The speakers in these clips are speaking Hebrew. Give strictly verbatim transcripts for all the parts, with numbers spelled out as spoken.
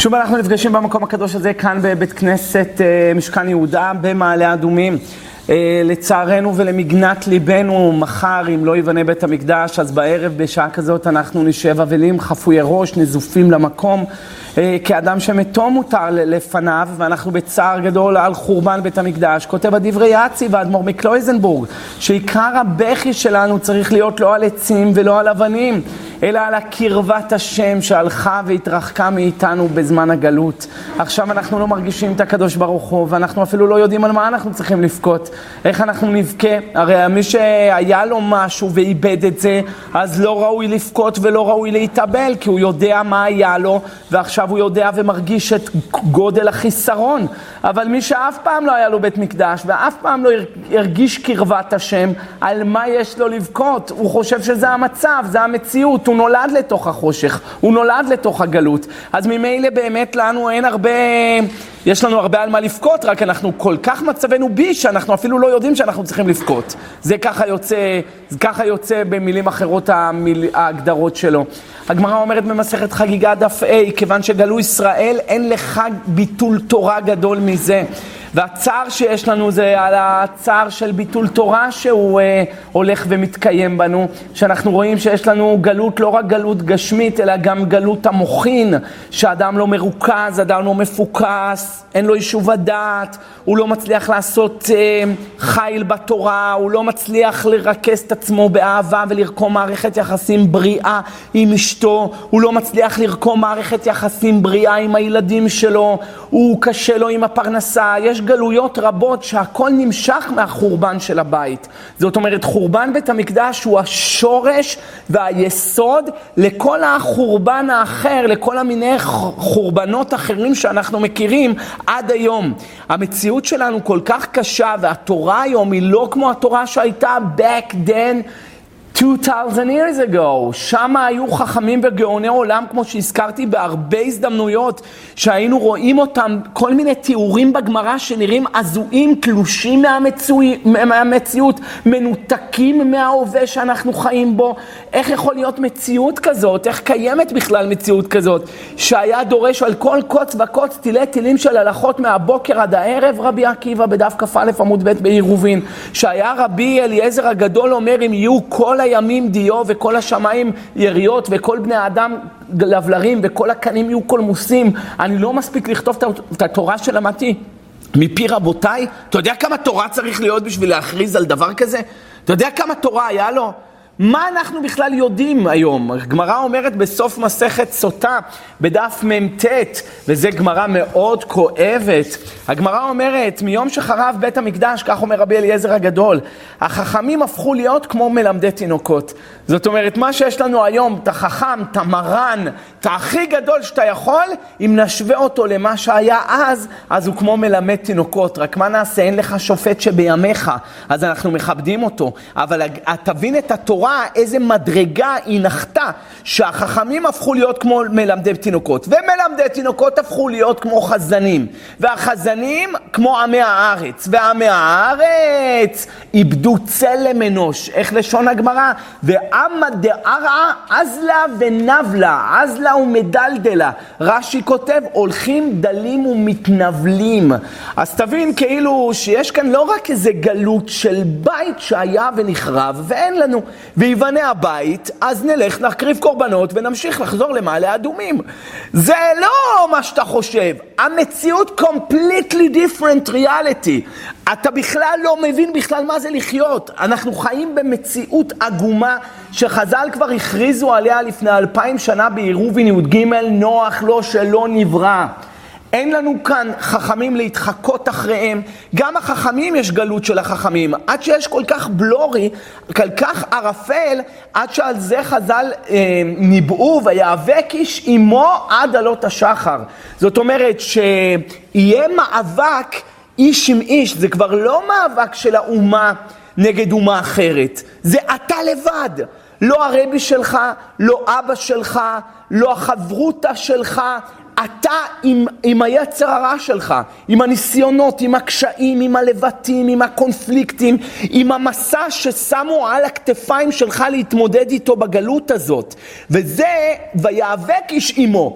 שוב אנחנו נפגשים במקום הקדוש הזה כאן בבית כנסת משכן יהודה במעלה אדומים. לצערנו ולמגנת ליבנו מחר אם לא יבנה בית המקדש, אז בערב בשעה כזאת אנחנו נשב אבלים חפויי ראש, נזופים למקום כאדם שמתום מותר לפניו, ואנחנו בצער גדול על חורבן בית המקדש. כותב הדברי יעצי ואדמו"ר מקלויזנבורג שעיקר הבכי שלנו צריך להיות לא על עצים ולא על אבנים, אלא על הקרבת השם שהלכה והתרחקה מאיתנו בזמן הגלות. עכשיו אנחנו לא מרגישים את הקדוש ברוך הוא, ואנחנו אפילו לא יודעים על מה אנחנו צריכים לבכות. איך אנחנו נבכה? הרי מי שהיה לו משהו ואיבד את זה, אז לא ראוי לבכות ולא ראוי להתאבל, כי הוא יודע מה היה לו, ועכשיו הוא יודע ומרגיש את גודל החיסרון. אבל מי שאף פעם לא היה לו בית מקדש, ואף פעם לא הרגיש קרבת השם, על מה יש לו לבכות? הוא חושב שזה המצב, זה המציאות. הוא נולד לתוך החושך, הוא נולד לתוך הגלות. אז ממילא באמת לנו אין הרבה, יש לנו הרבה על מה לבכות, רק אנחנו כל כך מצבנו בי שאנחנו אפילו לא יודעים שאנחנו צריכים לבכות. זה ככה יוצא, זה ככה יוצא במילים אחרות המיל, ההגדרות שלו. הגמרא אומרת במסכת חגיגה דף A, כיוון שגלו ישראל אין לך ביטול תורה גדול מזה. והצער שיש לנו זה על הצער של ביטול תורה שהוא אה, הולך ומתקיים בנו, שאנחנו רואים שיש לנו גלות, לא רק גלות גשמית, אלא גם גלות המוחין, שאדם לא מרוכז, אדם לא מפוקס, אין לו יישוב הדעת, הוא לא מצליח לעשות אה, חיל בתורה, הוא לא מצליח לרכז את עצמו באהבה ולרקום מערכת יחסים בריאה עם אשתו, הוא לא מצליח לרקום מערכת יחסים בריאה עם הילדים שלו, הוא קשה לו עם הפרנסה. יש גלויות רבות שהכל נמשך מהחורבן של הבית. זאת אומרת, חורבן בית המקדש הוא השורש והיסוד לכל החורבן האחר, לכל המיני חורבנות אחרים שאנחנו מכירים עד היום. המציאות שלנו כל כך קשה, והתורה היום היא לא כמו התורה שהייתה back then, two thousand years ago. שם היו חכמים וגאוני עולם, כמו שהזכרתי בהרבה הזדמנויות, שהיינו רואים אותם, כל מיני תיאורים בגמרא שנראים עזויים, תלושים מהמצוי, מהמציאות, מנותקים מההווה שאנחנו חיים בו. איך יכול להיות מציאות כזאת? איך קיימת בכלל מציאות כזאת? שהיה דורש על כל קוץ וקוץ תילי תילים של הלכות מהבוקר עד הערב, רבי עקיבא בדף כ"א עמוד ב' בעירובין. שהיה רבי אליעזר הגדול אומר, אם יהיו כל הימים דיו וכל השמיים יריות וכל בני האדם לבלרים וכל הקנים יהיו קולמוסים, אני לא מספיק לכתוב את התורה שלמדתי מפי רבותיי. אתה יודע כמה תורה צריך להיות בשביל להכריז על דבר כזה? אתה יודע כמה תורה היה לו? מה אנחנו בכלל יודעים היום? הגמרא אומרת בסוף מסכת סוטה בדף מ"ט, וזה גמרא מאוד כואבת. הגמרא אומרת, מיום שחרב בית המקדש, כך אומר רבי אליעזר הגדול, החכמים הפכו להיות כמו מלמדי תינוקות. זאת אומרת, מה שיש לנו היום, את החכם, את המרן, את הכי גדול שאתה יכול, אם נשווה אותו למה שהיה אז, אז הוא כמו מלמד תינוקות. רק מה נעשה? אין לך שופט שבימיך, אז אנחנו מכבדים אותו. אבל תבין את התורה, איזה מדרגה היא נחתה, שהחכמים הפכו להיות כמו מלמדי תינוקות, ומלמדי תינוקות הפכו להיות כמו חזנים, והחזנים כמו עמי הארץ, ועמי הארץ איבדו צלם אנוש. איך לשון הגמרא? ועמא דערעא עזלה ונבלה, עזלה ומדלדלה. רש"י כותב, הולכים דלים ומתנבלים. אז תבין כאילו שיש כאן לא רק איזה גלות של בית שהיה ונחרב ואין לנו, ויבנה הבית, אז נלך נקריב קורבנות ונמשיך לחזור למעלה אדומים. זה לא מה שאתה חושב. המציאות completely different reality. אתה בכלל לא מבין בכלל מה זה לחיות. אנחנו חיים במציאות עגומה שחז"ל כבר הכריזו עליה לפני אלפיים שנה בעירובין י"ג, נוח לו שלא נברא. אין לנו כאן חכמים להתחקות אחריהם. גם החכמים יש גלות של החכמים. עד שיש כל כך בלורי, כל כך ערפל, עד שעל זה חז"ל אה, ניבאו ויאבק איש עמו עד עלות השחר. זאת אומרת שיהיה מאבק איש עם איש. זה כבר לא מאבק של האומה נגד אומה אחרת. זה אתה לבד. לא הרבי שלך, לא אבא שלך, לא החברותה שלך. אתה עם, עם היצר הרע שלך, עם הניסיונות, עם הקשיים, עם הלבטים, עם הקונפליקטים, עם המסע ששמו על הכתפיים שלך להתמודד איתו בגלות הזאת. וזה ויאבק איש עמו.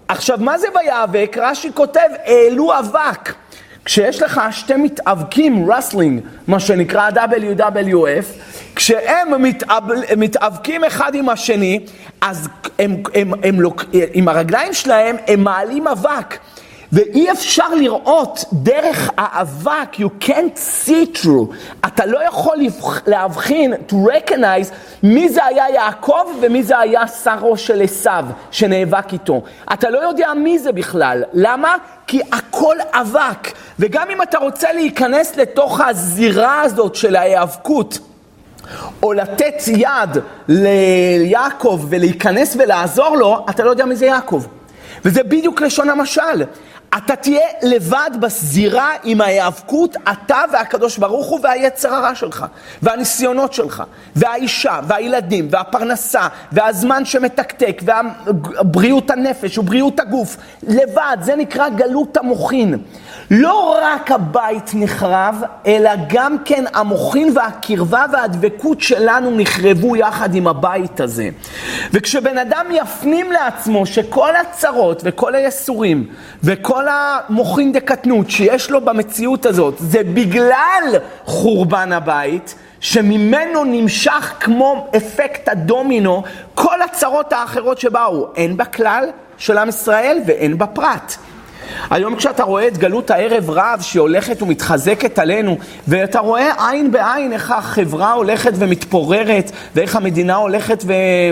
עכשיו, מה זה ויאבק? רש"י כותב, העלו אבק. כשיש לך שתי מתאבקים, רסלינג, מה שנקרא דאבליו דאבליו אף, כשהם מתאב, מתאבקים אחד עם השני, אז הם, הם, הם, הם, עם הרגליים שלהם הם מעלים אבק. ואי אפשר לראות דרך האבק, you can't see through. אתה לא יכול להבחין, to recognize, מי זה היה יעקב ומי זה היה שרו של עשיו שנאבק איתו. אתה לא יודע מי זה בכלל. למה? כי הכל אבק. וגם אם אתה רוצה להיכנס לתוך הזירה הזאת של ההיאבקות, או לתת יד ליעקב ולהיכנס ולעזור לו, אתה לא יודע מי זה יעקב. וזה בדיוק לשון המשל. אתה תהיה לבד בזירה עם ההיאבקות, אתה והקדוש ברוך הוא והיצר הרע שלך, והניסיונות שלך, והאישה, והילדים, והפרנסה, והזמן שמתקתק, ובריאות הנפש ובריאות הגוף. לבד, זה נקרא גלות המוחין. לא רק הבית נחרב, אלא גם כן המוחין והקרבה והדבקות שלנו נחרבו יחד עם הבית הזה. וכשבן אדם יפנים לעצמו שכל הצרות וכל היסורים וכל המוחין דקטנות שיש לו במציאות הזאת, זה בגלל חורבן הבית, שממנו נמשך כמו אפקט הדומינו כל הצרות האחרות שבאו, אין בכלל של עם ישראל ואין בפרט. היום כשאתה רואה את גלות הערב רב שהיא הולכת ומתחזקת עלינו, ואתה רואה עין בעין איך החברה הולכת ומתפוררת, ואיך המדינה הולכת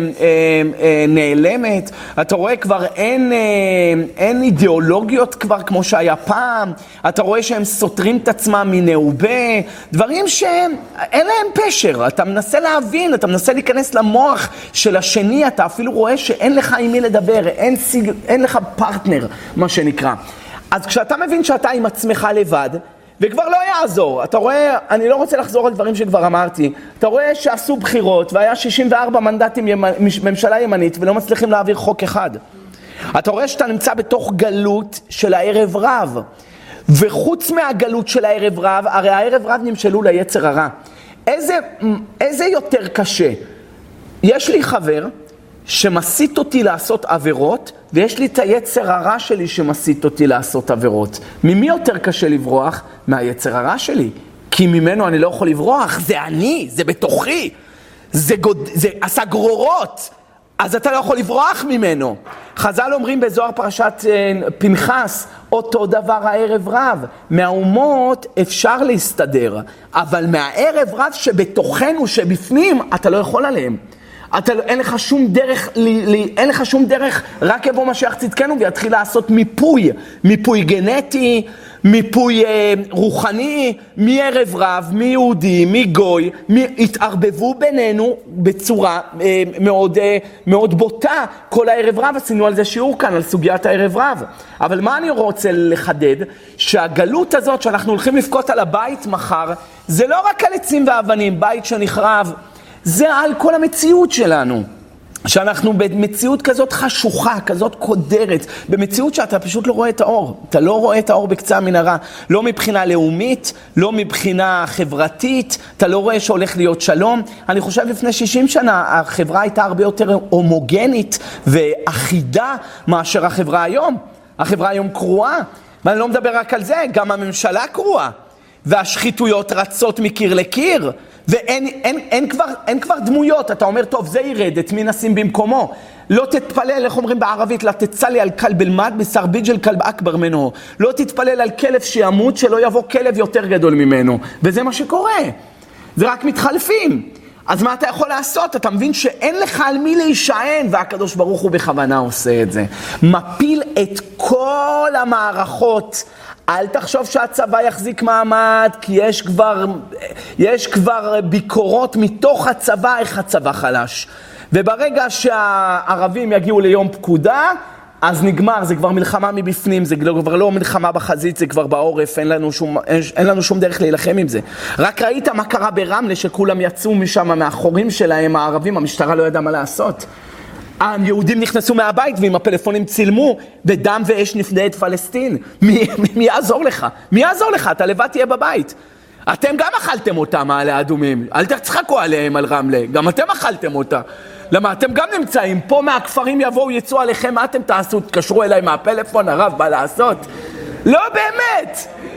ונעלמת, אתה רואה כבר אין, אין אידיאולוגיות כבר כמו שהיה פעם, אתה רואה שהם סותרים את עצמם מנעובה, דברים שהם, אין להם פשר, אתה מנסה להבין, אתה מנסה להיכנס למוח של השני, אתה אפילו רואה שאין לך עם מי לדבר, אין, סיג, אין לך פרטנר, מה שנקרא. אז כשאתה מבין שאתה עם עצמך לבד, וכבר לא יעזור, אתה רואה, אני לא רוצה לחזור על דברים שכבר אמרתי, אתה רואה שעשו בחירות, והיה שישים וארבע מנדטים ימנ... ממשלה ימנית, ולא מצליחים להעביר חוק אחד. אתה רואה שאתה נמצא בתוך גלות של הערב רב, וחוץ מהגלות של הערב רב, הרי הערב רב נמשלו ליצר הרע. איזה, איזה יותר קשה? יש לי חבר שמסית אותי לעשות עבירות, ויש לי את היצר הרע שלי שמסית אותי לעשות עבירות. ממי יותר קשה לברוח? מהיצר הרע שלי. כי ממנו אני לא יכול לברוח, זה אני, זה בתוכי, זה, גוד... זה עשה גרורות, אז אתה לא יכול לברוח ממנו. חז"ל אומרים בזוהר פרשת פנחס, אותו דבר הערב רב. מהאומות אפשר להסתדר, אבל מהערב רב שבתוכנו, שבפנים, אתה לא יכול עליהם. אתה, אין לך שום דרך, לי, לי, אין לך שום דרך, רק יבוא משיח צדקנו ויתחיל לעשות מיפוי, מיפוי גנטי, מיפוי אה, רוחני, מערב רב, מיהודי, מגוי, התערבבו בינינו בצורה אה, מאוד, אה, מאוד בוטה. כל הערב רב עשינו על זה שיעור כאן, על סוגיית הערב רב. אבל מה אני רוצה לחדד? שהגלות הזאת שאנחנו הולכים לפקוט על הבית מחר, זה לא רק על עצים ואבנים, בית שנחרב, זה על כל המציאות שלנו, שאנחנו במציאות כזאת חשוכה, כזאת קודרת, במציאות שאתה פשוט לא רואה את האור, אתה לא רואה את האור בקצה המנהרה, לא מבחינה לאומית, לא מבחינה חברתית, אתה לא רואה שהולך להיות שלום. אני חושב לפני שישים שנה החברה הייתה הרבה יותר הומוגנית ואחידה מאשר החברה היום. החברה היום קרועה, ואני לא מדבר רק על זה, גם הממשלה קרועה, והשחיתויות רצות מקיר לקיר, ואין אין, אין כבר, אין כבר דמויות. אתה אומר, טוב, זה ירד, את מי נשים במקומו? לא תתפלל, איך אומרים בערבית, לא תצלי על כלב אלמד, בסרביג' אל כלב אכבר ממנו. לא תתפלל על כלב שימות, שלא יבוא כלב יותר גדול ממנו. וזה מה שקורה. זה רק מתחלפים. אז מה אתה יכול לעשות? אתה מבין שאין לך על מי להישען, והקדוש ברוך הוא בכוונה עושה את זה. מפיל את כל המערכות. אל תחשוב שהצבא יחזיק מעמד, כי יש כבר, יש כבר ביקורות מתוך הצבא, איך הצבא חלש. וברגע שהערבים יגיעו ליום פקודה, אז נגמר, זה כבר מלחמה מבפנים, זה כבר לא מלחמה בחזית, זה כבר בעורף, אין לנו שום, אין, אין לנו שום דרך להילחם עם זה. רק ראית מה קרה ברמלה, שכולם יצאו משם, מהחורים שלהם, הערבים, המשטרה לא ידעה מה לעשות. היהודים נכנסו מהבית ועם הפלאפונים צילמו, ודם ואש נפדה את פלסטין. מי, מי, מי יעזור לך? מי יעזור לך? אתה לבד תהיה בבית. אתם גם אכלתם אותה, מעלה אדומים. אל תצחקו עליהם על רמלה, גם אתם אכלתם אותה. למה אתם גם נמצאים, פה מהכפרים יבואו, יצאו עליכם, מה אתם תעשו? תקשרו אליי מהפלאפון, הרב בא לעשות? לא באמת.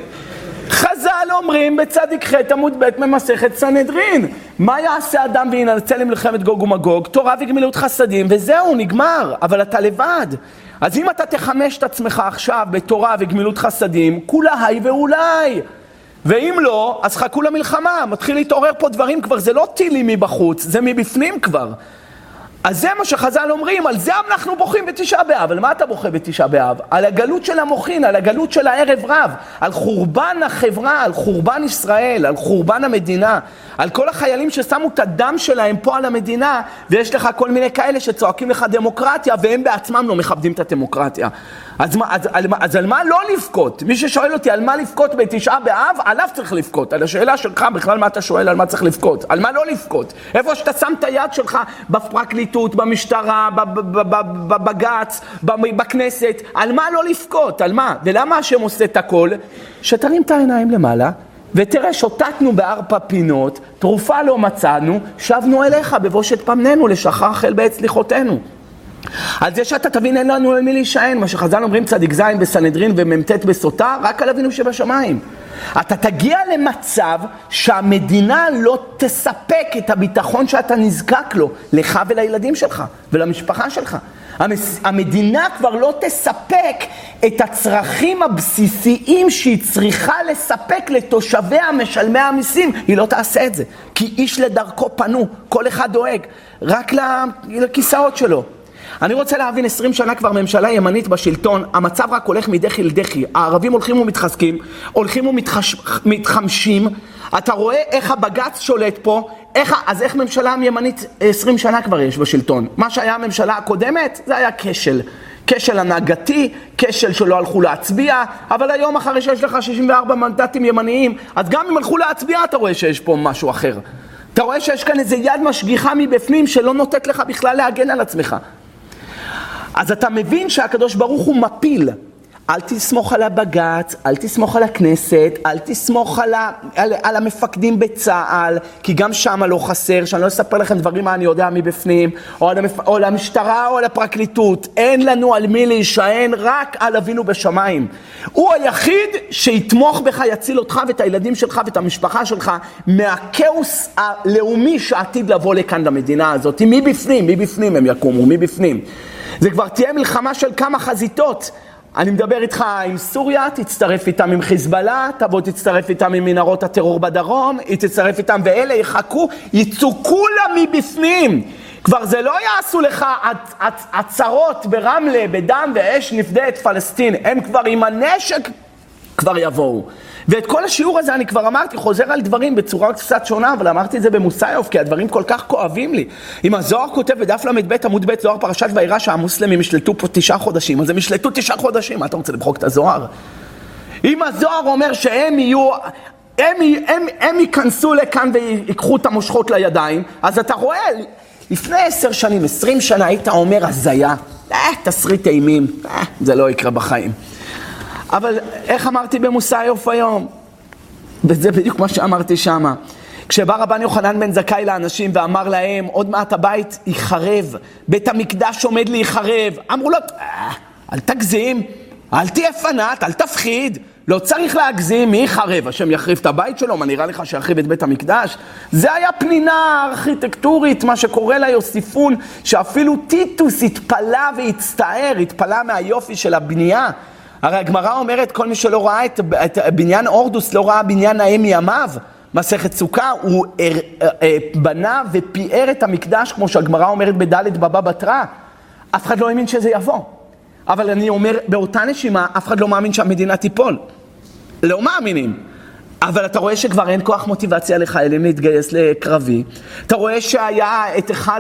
חז"ל אומרים בצדיק ח' עמוד ב' ממסכת סנהדרין, מה יעשה אדם וינצל למלחמת גוג ומגוג? תורה וגמילות חסדים, וזהו, נגמר, אבל אתה לבד. אז אם אתה תחמש את עצמך עכשיו בתורה וגמילות חסדים, כולה היי ואולי. ואם לא, אז חכו למלחמה, מתחיל להתעורר פה דברים כבר, זה לא טילים מבחוץ, זה מבפנים כבר. אז זה מה שחז"ל אומרים, על זה אנחנו בוכים בתשעה באב. על מה אתה בוכה בתשעה באב? על הגלות של המוחין, על הגלות של הערב רב, על חורבן החברה, על חורבן ישראל, על חורבן המדינה, על כל החיילים ששמו את הדם שלהם פה על המדינה, ויש לך כל מיני כאלה שצועקים לך דמוקרטיה, והם בעצמם לא מכבדים את הדמוקרטיה. אז, אז, אז, אז על מה לא לבכות? מי ששואל אותי על מה לבכות בתשעה באב, עליו צריך לבכות. על השאלה שלך בכלל מה אתה שואל, על מה צריך לבכות? על מה לא לבכות? איפה שאתה שם את היד שלך בפרקליטות, במשטרה, בבג"ץ, בכנסת, על מה לא לבכות? על מה? ולמה השם עושה את הכל? שתרים את העיניים למעלה, ותראה, שוטטנו בארבע פינות, תרופה לא מצאנו, שבנו אליך בבושת פמננו, לשחר חל בעת סליחותינו. על זה שאתה תבין אין לנו על מי להישען, מה שחז"ל אומרים צדיק זין בסנהדרין ומ"ט בסוטה, רק על אבינו שבשמיים. אתה תגיע למצב שהמדינה לא תספק את הביטחון שאתה נזקק לו, לך ולילדים שלך ולמשפחה שלך. המדינה כבר לא תספק את הצרכים הבסיסיים שהיא צריכה לספק לתושביה משלמי המיסים. היא לא תעשה את זה, כי איש לדרכו פנו, כל אחד דואג, רק לכיסאות שלו. אני רוצה להבין, עשרים שנה כבר ממשלה ימנית בשלטון, המצב רק הולך מדחי לדחי, הערבים הולכים ומתחזקים, הולכים ומתחמשים, אתה רואה איך הבג"ץ שולט פה, איך, אז איך ממשלה ימנית עשרים שנה כבר יש בשלטון? מה שהיה הממשלה הקודמת, זה היה כשל. כשל הנהגתי, כשל שלא הלכו להצביע, אבל היום אחרי שיש לך שישים וארבעה מנדטים ימניים, אז גם אם הלכו להצביע אתה רואה שיש פה משהו אחר. אתה רואה שיש כאן איזה יד משגיחה מבפנים שלא נותנת לך בכלל להגן על עצמך. אז אתה מבין שהקדוש ברוך הוא מפיל. אל תסמוך על הבג"ץ, אל תסמוך על הכנסת, אל תסמוך על, ה, על, על המפקדים בצה"ל, כי גם שם לא חסר, שאני לא אספר לכם דברים מה אני יודע מבפנים, או על, המפ... או על המשטרה או על הפרקליטות. אין לנו על מי להישען, רק על אבינו בשמיים. הוא היחיד שיתמוך בך, יציל אותך ואת הילדים שלך ואת המשפחה שלך, מהכאוס הלאומי שעתיד לבוא לכאן למדינה הזאת. מבפנים, מבפנים הם יקומו, מבפנים. זה כבר תהיה מלחמה של כמה חזיתות. אני מדבר איתך עם סוריה, תצטרף איתם עם חיזבאללה, תבוא תצטרף איתם עם מנהרות הטרור בדרום, היא תצטרף איתם ואלה יחכו, יצאו כולם מבפנים. כבר זה לא יעשו לך עצרות ברמלה, בדם ואש נפדה את פלסטין, הם כבר עם הנשק כבר יבואו. ואת כל השיעור הזה אני כבר אמרתי, חוזר על דברים בצורה קצת שונה, אבל אמרתי את זה במוסיוף, כי הדברים כל כך כואבים לי. אם הזוהר כותב בדף למד עמוד ב' זוהר פרשת וירא שהמוסלמים ישלטו פה תשעה חודשים, אז הם ישלטו תשעה חודשים, מה אתה רוצה למחוק את הזוהר? אם הזוהר אומר שהם יהיו, הם, הם, הם ייכנסו לכאן ויקחו את המושכות לידיים, אז אתה רואה, לפני עשר שנים, עשרים שנה היית אומר הזיה, אה, תסריט אימים, אה, זה לא יקרה בחיים. אבל איך אמרתי במוסיוף היום? וזה בדיוק מה שאמרתי שמה. כשבא רבן יוחנן בן זכאי לאנשים ואמר להם, עוד מעט הבית ייחרב, בית המקדש עומד להיחרב. אמרו לו, אל תגזים, אל תהיה פנאט, אל תפחיד, לא צריך להגזים, מי ייחרב? השם יחריב את הבית שלו, מה נראה לך שיחריב את בית המקדש? זה היה פנינה ארכיטקטורית, מה שקורא לה יוסיפון, שאפילו טיטוס התפלה והצטער, התפלה מהיופי של הבנייה. הרי הגמרא אומרת, כל מי שלא ראה את, את בניין אורדוס, לא ראה בניין נאה מימיו. מסכת סוכה, הוא er, er, er, בנה ופיאר את המקדש, כמו שהגמרא אומרת בדלת בבא בתרא. אף אחד לא האמין שזה יבוא. אבל אני אומר, באותה נשימה, אף אחד לא מאמין שהמדינה תיפול. לא מאמינים. אבל אתה רואה שכבר אין כוח מוטיבציה לחיילים להתגייס לקרבי. אתה רואה שהיה את אחד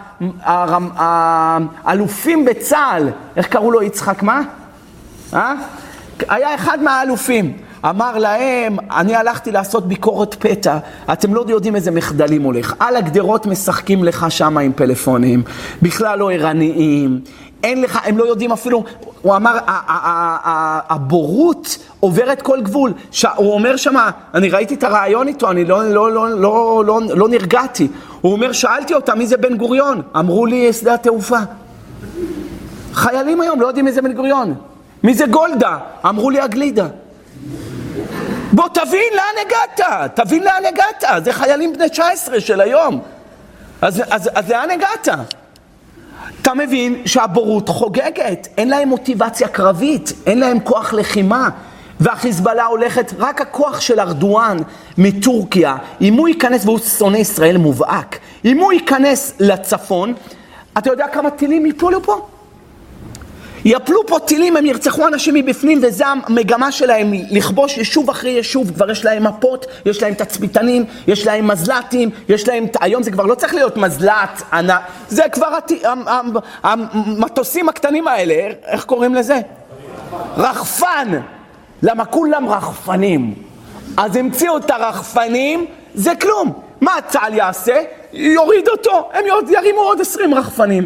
האלופים בצה"ל, איך קראו לו יצחק מה? אה? היה אחד מהאלופים, אמר להם, אני הלכתי לעשות ביקורת פתע, אתם לא יודעים איזה מחדלים הולך, על הגדרות משחקים לך שם עם פלאפונים, בכלל לא ערניים, אין לך, הם לא יודעים אפילו, הוא אמר, הבורות עוברת כל גבול, הוא אומר שמה, אני ראיתי את הרעיון איתו, אני לא, לא, לא, לא, לא, לא נרגעתי, הוא אומר, שאלתי אותה, מי זה בן גוריון? אמרו לי, שדה התעופה. חיילים היום לא יודעים מי זה בן גוריון. מי זה גולדה? אמרו לי, הגלידה. בוא תבין לאן הגעת, תבין לאן הגעת. זה חיילים בני תשע עשרה של היום. אז, אז, אז לאן הגעת? אתה מבין שהבורות חוגגת, אין להם מוטיבציה קרבית, אין להם כוח לחימה, והחיזבאללה הולכת, רק הכוח של ארדואן מטורקיה, אם הוא ייכנס, והוא שונא ישראל מובהק, אם הוא ייכנס לצפון, אתה יודע כמה טילים יפלו פה? יפלו פה טילים, הם ירצחו אנשים מבפנים, וזה המגמה שלהם, לכבוש יישוב אחרי יישוב, כבר יש להם מפות, יש להם תצפיתנים, יש להם מזל"טים, יש להם, היום זה כבר לא צריך להיות מזל"ט, זה כבר המטוסים הקטנים האלה, איך קוראים לזה? רחפן, למה כולם רחפנים? אז המציאו את הרחפנים, זה כלום. מה צה"ל יעשה? יוריד אותו, הם ירימו עוד עשרים רחפנים.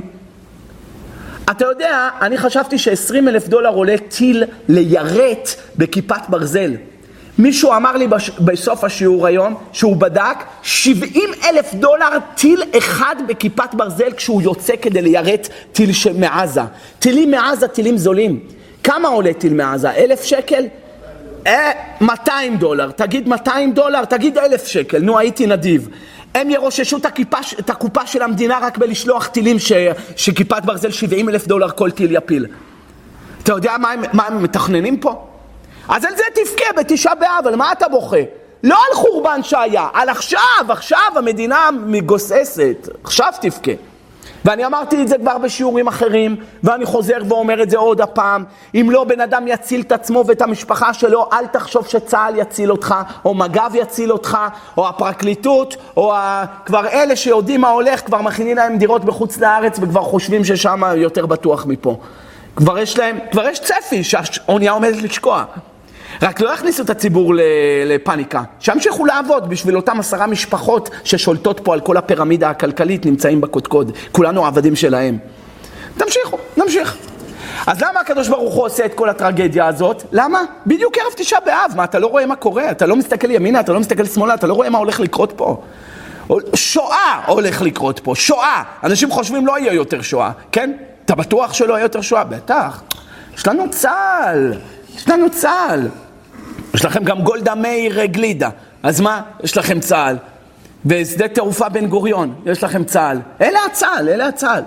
אתה יודע, אני חשבתי ש-עשרים אלף דולר עולה טיל לירט בכיפת ברזל. מישהו אמר לי בש... בסוף השיעור היום, שהוא בדק שבעים אלף דולר טיל אחד בכיפת ברזל כשהוא יוצא כדי לירט טיל מעזה. טילים מעזה, טילים זולים. כמה עולה טיל מעזה? אלף שקל? אה, מאתיים דולר. תגיד מאתיים דולר, תגיד אלף שקל. נו, הייתי נדיב. הם ירוששו את, הכיפה, את הקופה של המדינה רק בלשלוח טילים ש, שכיפת ברזל שבעים אלף דולר כל טיל יפיל. אתה יודע מה הם, מה הם מתכננים פה? אז על זה תבכה בתשעה באב, על מה אתה בוכה? לא על חורבן שהיה, על עכשיו, עכשיו המדינה מגוססת, עכשיו תבכה. ואני אמרתי את זה כבר בשיעורים אחרים, ואני חוזר ואומר את זה עוד הפעם, אם לא בן אדם יציל את עצמו ואת המשפחה שלו, אל תחשוב שצה"ל יציל אותך, או מג"ב יציל אותך, או הפרקליטות, או ה... כבר אלה שיודעים מה הולך, כבר מכינים להם דירות בחוץ לארץ, וכבר חושבים ששם יותר בטוח מפה. כבר יש להם, כבר יש צפי שהאונייה עומדת לשקוע. רק לא יכניסו את הציבור לפניקה, שהמשיכו לעבוד בשביל אותם עשרה משפחות ששולטות פה על כל הפירמידה הכלכלית, נמצאים בקודקוד, כולנו עבדים שלהם. תמשיכו, נמשיך. אז למה הקדוש ברוך הוא עושה את כל הטרגדיה הזאת? למה? בדיוק ערב תשעה באב, מה, אתה לא רואה מה קורה? אתה לא מסתכל ימינה, אתה לא מסתכל שמאלה, אתה לא רואה מה הולך לקרות פה? שואה הולך לקרות פה, שואה. אנשים חושבים לא יהיה יותר שואה, כן? אתה בטוח שלא יהיה יותר שואה? בטח. יש לנו צה"ל, יש לנו צה"ל. יש לכם גם גולדה מאיר גלידה. אז מה? יש לכם צה"ל. ושדה תעופה בן גוריון, יש לכם צה"ל. אלה הצה"ל, אלה הצה"ל.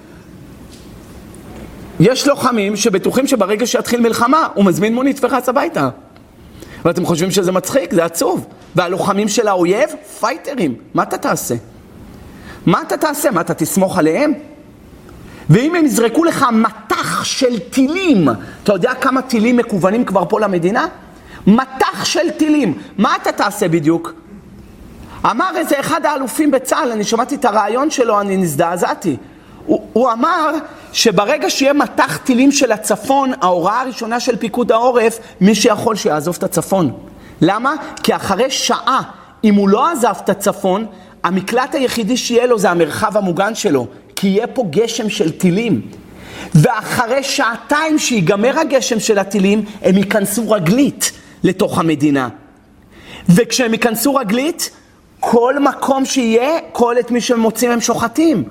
יש לוחמים שבטוחים שברגע שיתחיל מלחמה, הוא מזמין מונית וחץ הביתה. ואתם חושבים שזה מצחיק, זה עצוב. והלוחמים של האויב, פייטרים. מה אתה תעשה? מה אתה תעשה? מה אתה תסמוך עליהם? ואם הם יזרקו לך מטח של טילים, אתה יודע כמה טילים מקוונים כבר פה למדינה? מטח של טילים. מה אתה תעשה בדיוק? אמר איזה אחד האלופים בצה"ל, אני שמעתי את הרעיון שלו, אני נזדעזעתי. הוא, הוא אמר שברגע שיהיה מטח טילים של הצפון, ההוראה הראשונה של פיקוד העורף, מי שיכול שיעזוב את הצפון. למה? כי אחרי שעה, אם הוא לא עזב את הצפון, המקלט היחידי שיהיה לו זה המרחב המוגן שלו, כי יהיה פה גשם של טילים. ואחרי שעתיים שיגמר הגשם של הטילים, הם ייכנסו רגלית לתוך המדינה. וכשהם ייכנסו רגלית, כל מקום שיהיה, כל את מי שמוצאים הם שוחטים.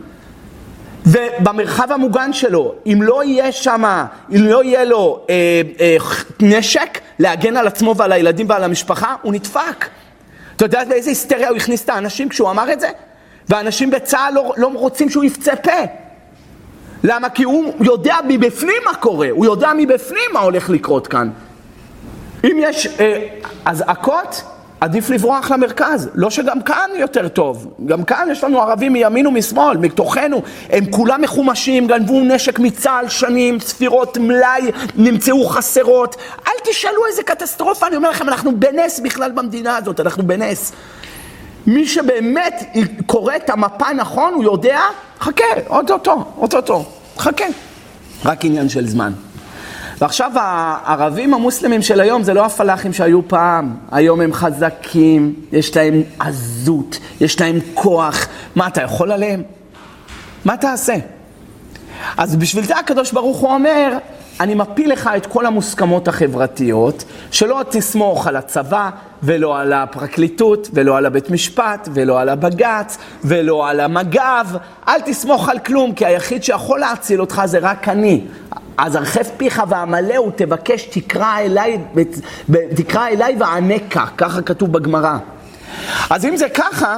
ובמרחב המוגן שלו, אם לא יהיה שם, אם לא יהיה לו אה, אה, נשק להגן על עצמו ועל הילדים ועל המשפחה, הוא נדפק. אתה יודע באיזה היסטריה הוא הכניס את האנשים כשהוא אמר את זה? ואנשים בצה"ל לא, לא רוצים שהוא יפצה פה. למה? כי הוא יודע מבפנים מה קורה, הוא יודע מבפנים מה הולך לקרות כאן. אם יש אה, אזעקות, עדיף לברוח למרכז. לא שגם כאן יותר טוב. גם כאן יש לנו ערבים מימין ומשמאל, מתוכנו. הם כולם מחומשים, גנבו נשק מצה"ל שנים, ספירות מלאי, נמצאו חסרות. אל תשאלו איזה קטסטרופה, אני אומר לכם, אנחנו בנס בכלל במדינה הזאת, אנחנו בנס. מי שבאמת קורא את המפה נכון, הוא יודע, חכה, עוד אותו, עוד אותו, חכה. רק עניין של זמן. ועכשיו הערבים המוסלמים של היום זה לא הפלאחים שהיו פעם. היום הם חזקים, יש להם עזות, יש להם כוח. מה אתה יכול עליהם? מה תעשה? אז בשביל זה הקדוש ברוך הוא אומר, אני מפיל לך את כל המוסכמות החברתיות, שלא תסמוך על הצבא, ולא על הפרקליטות, ולא על הבית משפט, ולא על הבג"ץ, ולא על המג"ב. אל תסמוך על כלום, כי היחיד שיכול להציל אותך זה רק אני. אז הרחב פיך והמלאו תבקש, תקרא אליי, תקרא אליי וענקה, ככה כתוב בגמרא. אז אם זה ככה,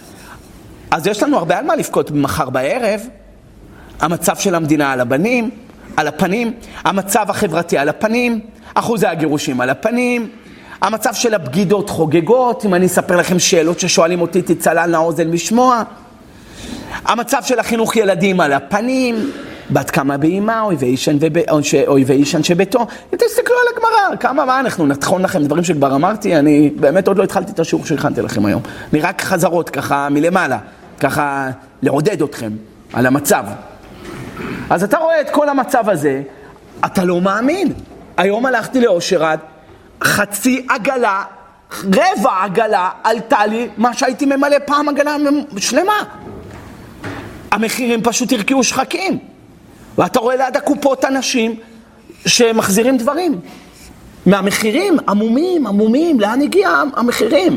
אז יש לנו הרבה על מה לפקוד מחר בערב. המצב של המדינה על הבנים, על הפנים, המצב החברתי על הפנים, אחוזי הגירושים על הפנים, המצב של הבגידות חוגגות, אם אני אספר לכם שאלות ששואלים אותי תצללנה האוזן משמוע, המצב של החינוך ילדים על הפנים, בת כמה באימה, אוי ואישן, ובא, אוי ואישן שביתו. תסתכלו על הגמרא, כמה מה אנחנו נתחון לכם דברים שכבר אמרתי, אני באמת עוד לא התחלתי את השיעור שהכנתי לכם היום. אני רק חזרות ככה מלמעלה, ככה לעודד אתכם על המצב. אז אתה רואה את כל המצב הזה, אתה לא מאמין. היום הלכתי לאושרד, חצי עגלה, רבע עגלה, עלתה לי מה שהייתי ממלא פעם עגלה שלמה. המחירים פשוט הרקיעו שחקים. ואתה רואה ליד הקופות אנשים שמחזירים דברים. מהמחירים, עמומים, עמומים, לאן הגיע המחירים?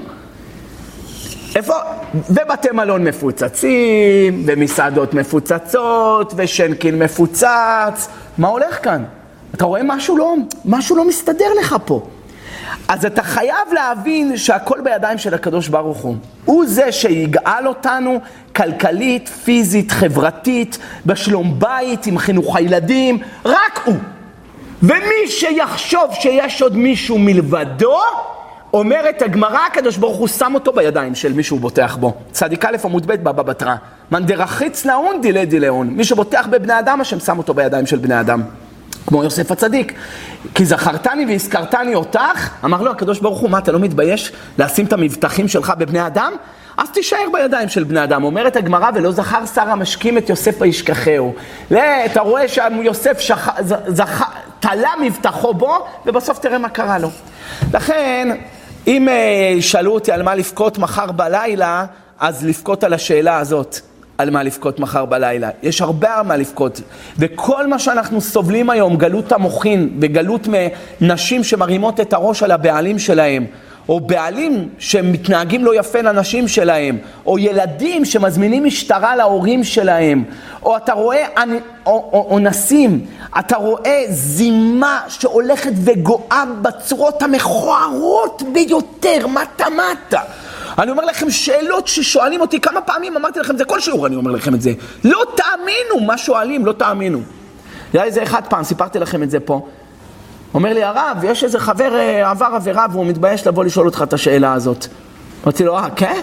איפה? ובתי מלון מפוצצים, ומסעדות מפוצצות, ושנקין מפוצץ. מה הולך כאן? אתה רואה משהו לא, משהו לא מסתדר לך פה. אז אתה חייב להבין שהכל בידיים של הקדוש ברוך הוא. הוא זה שיגאל אותנו כלכלית, פיזית, חברתית, בשלום בית, עם חינוך הילדים, רק הוא. ומי שיחשוב שיש עוד מישהו מלבדו, אומרת הגמרא, הקדוש ברוך הוא שם אותו בידיים של מישהו בוטח בו. צדיק א' עמוד ב' בבא בתרא. מן דרחיץ לאון דילי דילאון. מי שבוטח בבני אדם, השם שם אותו בידיים של בני אדם. כמו יוסף הצדיק. כי זכרתני והזכרתני אותך, אמר לו הקדוש ברוך הוא, מה אתה לא מתבייש לשים את המבטחים שלך בבני אדם? אז תישאר בידיים של בני אדם. אומרת הגמרא, ולא זכר שר המשקים את יוסף וישכחהו. אתה רואה שיוסף שח... זכ... תלה מבטחו בו, ובסוף תראה מה קרה לו. לכן, אם שאלו אותי על מה לפקות מחר בלילה, אז לפקות על השאלה הזאת. על מה לפקות מחר בלילה. יש הרבה על מה לפקות. וכל מה שאנחנו סובלים היום, גלות המוחין וגלות מנשים שמרימות את הראש על הבעלים שלהם, או בעלים שמתנהגים לא יפה לנשים שלהם, או ילדים שמזמינים משטרה להורים שלהם, או אתה רואה אונסים, אתה רואה זימה שהולכת וגואה בצורות המכוערות ביותר, מטה מטה. אני אומר לכם שאלות ששואלים אותי כמה פעמים, אמרתי לכם זה כל שיעור, אני אומר לכם את זה. לא תאמינו מה שואלים, לא תאמינו. היה איזה אחד פעם, סיפרתי לכם את זה פה. אומר לי, הרב, יש איזה חבר עבר עבירה והוא מתבייש לבוא לשאול אותך את השאלה הזאת. אמרתי לו, אה, כן?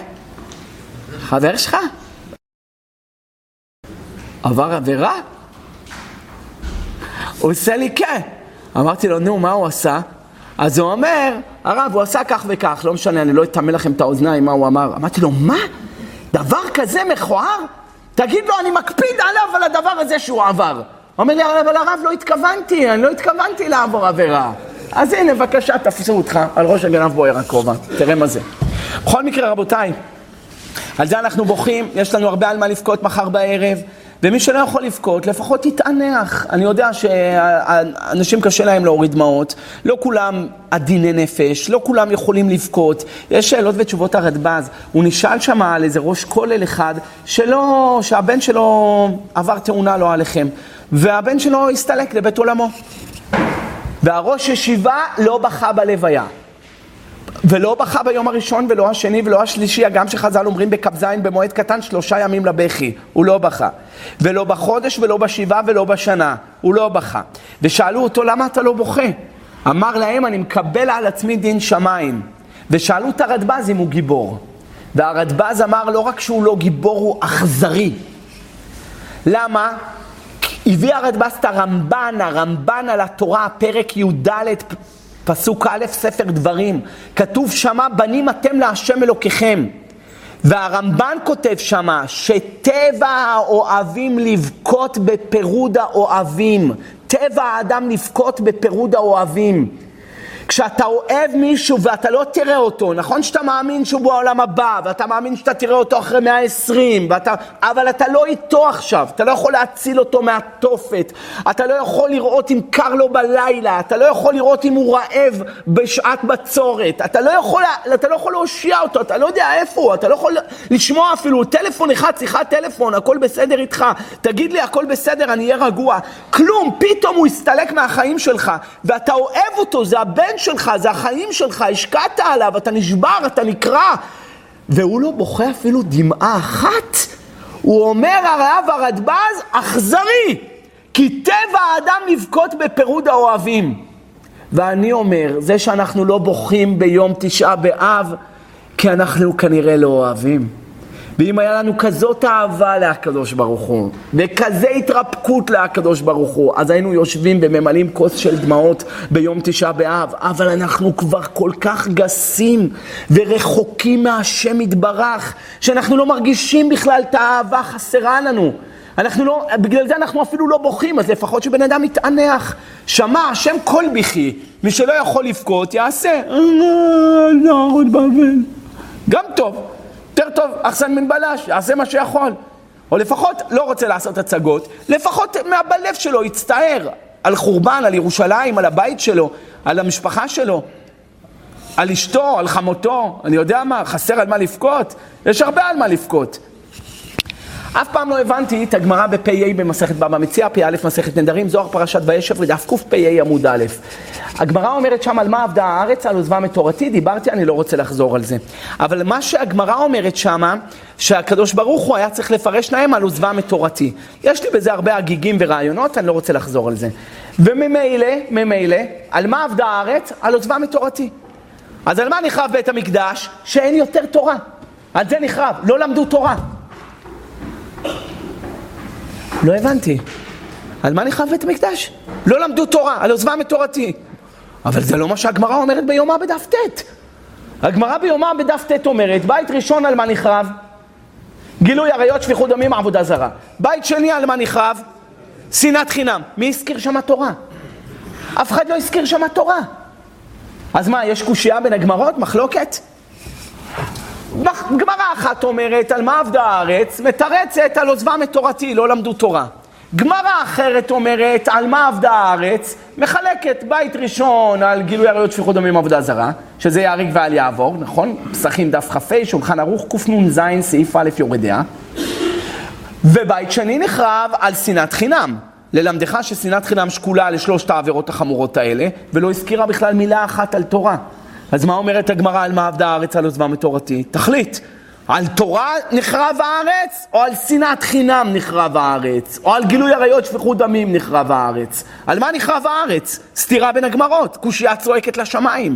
חבר שלך? עבר עבירה? הוא עושה לי כן. אמרתי לו, נו, מה הוא עשה? אז הוא אומר, הרב, הוא עשה כך וכך, לא משנה, אני לא אתאמן לכם את האוזניים, מה הוא אמר. אמרתי לו, מה? דבר כזה מכוער? תגיד לו, אני מקפיד עליו על הדבר הזה שהוא עבר. הוא אומר לי, אבל הרב, לא התכוונתי, אני לא התכוונתי לעבור עבירה. אז הנה, בבקשה, תפסו אותך על ראש הגנב בוער הכובע. תראה מה זה. בכל מקרה, רבותיי, על זה אנחנו בוכים, יש לנו הרבה על מה לבכות מחר בערב, ומי שלא יכול לבכות, לפחות יתענח. אני יודע שאנשים קשה להם להוריד דמעות, לא כולם עדיני נפש, לא כולם יכולים לבכות. יש שאלות ותשובות הרדב"ז, הוא נשאל שם על איזה ראש כולל אחד, שלא, שהבן שלו עבר תאונה לא עליכם, והבן שלו הסתלק לבית עולמו. והראש ישיבה לא בכה בלוויה. ולא בכה ביום הראשון ולא השני ולא השלישי, גם שחז"ל אומרים בקבזין במועד קטן שלושה ימים לבכי, הוא לא בכה. ולא בחודש ולא בשבעה ולא בשנה, הוא לא בכה. ושאלו אותו, למה אתה לא בוכה? אמר להם, אני מקבל על עצמי דין שמיים. ושאלו את הרדב"ז אם הוא גיבור. והרדב"ז אמר לא רק שהוא לא גיבור, הוא אכזרי. למה? הביא הרדב"ז את הרמב"ן, הרמב"ן על התורה, פרק י"ד, פסוק א' ספר דברים, כתוב שמה, בנים אתם להשם אלוקיכם. והרמב"ן כותב שמה, שטבע האוהבים לבכות בפירוד האוהבים. טבע האדם לבכות בפירוד האוהבים. כשאתה אוהב מישהו ואתה לא תראה אותו, נכון שאתה מאמין שהוא בעולם הבא, ואתה מאמין שאתה תראה אותו אחרי מאה ועשרים, ואתה, אבל אתה לא איתו עכשיו, אתה לא יכול להציל אותו מהתופת, אתה לא יכול לראות אם קר לו בלילה, אתה לא יכול לראות אם הוא רעב בשעת בצורת, אתה לא יכול, אתה לא יכול להושיע אותו, אתה לא יודע איפה הוא, אתה לא יכול לשמוע אפילו טלפון אחד, שיחת טלפון, הכל בסדר איתך, תגיד לי הכל בסדר, אני אהיה רגוע, כלום, פתאום הוא יסתלק מהחיים שלך, ואתה אוהב אותו, זה הבן שלך, זה החיים שלך, השקעת עליו, אתה נשבר, אתה נקרא, והוא לא בוכה אפילו דמעה אחת. הוא אומר הרב הרדב"ז, אכזרי, כי טבע האדם לבכות בפירוד האוהבים. ואני אומר, זה שאנחנו לא בוכים ביום תשעה באב, כי אנחנו כנראה לא אוהבים. ואם היה לנו כזאת אהבה להקדוש ברוך הוא, וכזה התרפקות להקדוש ברוך הוא, אז היינו יושבים וממלאים כוס של דמעות ביום תשעה באב. אבל אנחנו כבר כל כך גסים ורחוקים מהשם יתברך, שאנחנו לא מרגישים בכלל את האהבה חסרה לנו. אנחנו לא, בגלל זה אנחנו אפילו לא בוכים, אז לפחות שבן אדם מתענח. שמע, השם כל בכי, מי שלא יכול לבכות יעשה. נערות בבל. גם טוב. יותר טוב, אחסן מן בלש, יעשה מה שיכול. או לפחות לא רוצה לעשות הצגות, לפחות מהבלב שלו יצטער על חורבן, על ירושלים, על הבית שלו, על המשפחה שלו, על אשתו, על חמותו, אני יודע מה, חסר על מה לפקות, יש הרבה על מה לפקות. אף פעם לא הבנתי את הגמרא בפ"א במסכת בבא מציעא, פ"א מסכת נדרים, זוהר פרשת וישב, דף קפ"א עמוד א'. הגמרא אומרת שם על מה עבדה הארץ, על עוזבם את תורתי, דיברתי, אני לא רוצה לחזור על זה. אבל מה שהגמרא אומרת שם, שהקדוש ברוך הוא היה צריך לפרש להם על עוזבם את תורתי. יש לי בזה הרבה הגיגים ורעיונות, אני לא רוצה לחזור על זה. וממילא, ממילא, על מה עבדה הארץ? על עוזבם את תורתי. אז על מה נחרב בית המקדש? שאין יותר תורה. על זה נחרב, לא למדו תורה. לא הבנתי. על מה נחרב בית המקדש? לא למדו תורה, על עוזבם את תורתי. אבל זה לא מה שהגמרא אומרת ביומא בדף ט'. הגמרא ביומא בדף ט' אומרת, בית ראשון על מה נחרב? גילוי עריות, שפיכות דמים, עבודה זרה. בית שני על מה נחרב? שנאת חינם. מי הזכיר שם תורה? אף אחד לא הזכיר שם תורה. אז מה, יש קושייה בין הגמרות? מחלוקת? גמרא אחת אומרת על מה עבדה הארץ, מתרצת על עוזבם את תורתי, לא למדו תורה. גמרא אחרת אומרת על מה עבדה הארץ, מחלקת בית ראשון על גילוי עריות, שפיכות דמים, עבודה זרה, שזה יהריג ואל יעבור, נכון? פסחים דף כ"ה, שולחן ערוך קנ"ז סעיף א' יורדיה. ובית שני נחרב על שנאת חינם, ללמדך ששנאת חינם שקולה לשלושת העבירות החמורות האלה, ולא הזכירה בכלל מילה אחת על תורה. אז מה אומרת הגמרא על מה עבדה הארץ על עוזבם את תורתי? תחליט, על תורה נחרב הארץ, או על שנאת חינם נחרב הארץ, או על גילוי עריות, שפיכות דמים נחרב הארץ? על מה נחרב הארץ? סתירה בין הגמרות, קושייה צועקת לשמיים.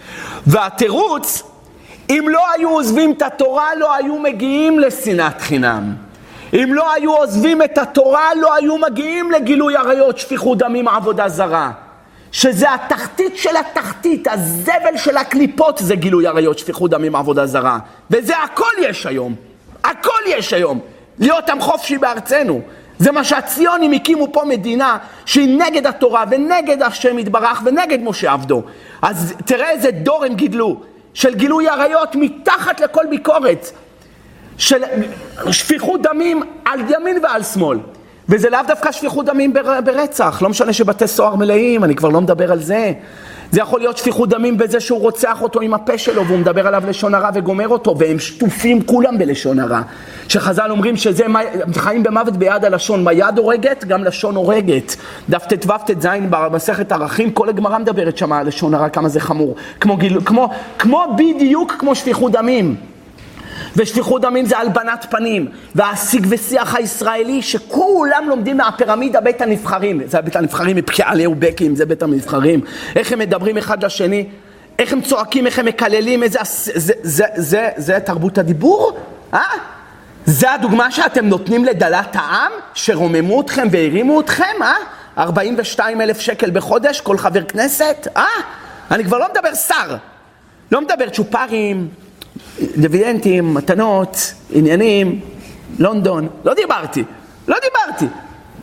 והתירוץ, אם לא היו עוזבים את התורה, לא היו מגיעים לשנאת חינם. אם לא היו עוזבים את התורה, לא היו מגיעים לגילוי עריות, שפיכות דמים, עבודה זרה. שזה התחתית של התחתית, הזבל של הקליפות, זה גילוי עריות, שפיכות דמים, עבודה זרה. וזה הכל יש היום. הכל יש היום. להיות עם חופשי בארצנו. זה מה שהציונים הקימו פה מדינה שהיא נגד התורה ונגד השם יתברך ונגד משה עבדו. אז תראה איזה דור הם גידלו, של גילוי עריות מתחת לכל ביקורת, של שפיכות דמים על ימין ועל שמאל. וזה לאו דווקא שפיכות דמים ברצח, לא משנה שבתי סוהר מלאים, אני כבר לא מדבר על זה. זה יכול להיות שפיכות דמים בזה שהוא רוצח אותו עם הפה שלו, והוא מדבר עליו לשון הרע וגומר אותו, והם שטופים כולם בלשון הרע. שחז"ל אומרים שזה חיים במוות ביד הלשון, מה יד הורגת, גם לשון הורגת. דף ט"ו ט"ז במסכת ערכים, כל הגמרא מדברת שם על לשון הרע, כמה זה חמור. כמו, כמו, כמו בדיוק כמו שפיכות דמים. ושפיכות דמים זה הלבנת פנים, והשיג ושיח הישראלי שכולם לומדים מהפירמידה בית הנבחרים. זה בית הנבחרים מפקיעלי ובקים, זה בית הנבחרים. איך הם מדברים אחד לשני, איך הם צועקים, איך הם מקללים, איזה, זה, זה, זה, זה, זה תרבות הדיבור? אה? זה הדוגמה שאתם נותנים לדלת העם, שרוממו אתכם והרימו אתכם, אה? ארבעים ושתיים אלף שקל בחודש, כל חבר כנסת, אה? אני כבר לא מדבר שר, לא מדבר צ'ופרים, דיבידנדים, מתנות, עניינים, לונדון, לא דיברתי, לא דיברתי.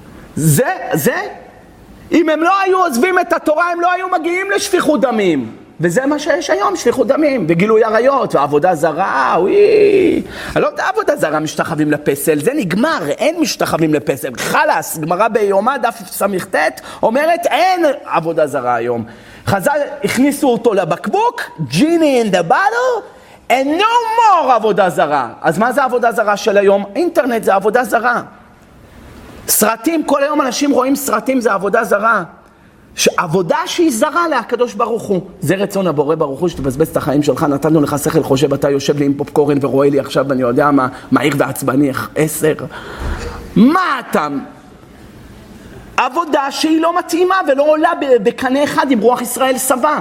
זה, זה, אם הם לא היו עוזבים את התורה, הם לא היו מגיעים לשפיכות דמים. וזה מה שיש היום, שפיכות דמים, וגילוי עריות, ועבודה זרה, וואי. אני לא יודע, עבודה זרה משתחווים לפסל, זה נגמר, אין משתחווים לפסל. חלס, גמרא ביומא דף ס"ט, אומרת אין עבודה זרה היום. חז"ל הכניסו אותו לבקבוק, genie in the bottle, and no more עבודה זרה. אז מה זה עבודה זרה של היום? אינטרנט זה עבודה זרה. סרטים, כל היום אנשים רואים סרטים, זה עבודה זרה. עבודה שהיא זרה להקדוש ברוך הוא. זה רצון הבורא ברוך הוא, שתבזבז את החיים שלך, נתנו לך שכל חושב, אתה יושב לי עם פופקורן ורואה לי עכשיו, ואני יודע מה, מהיר ועצבני, עשר. מה אתה? עבודה שהיא לא מתאימה ולא עולה בקנה אחד עם רוח ישראל סבא.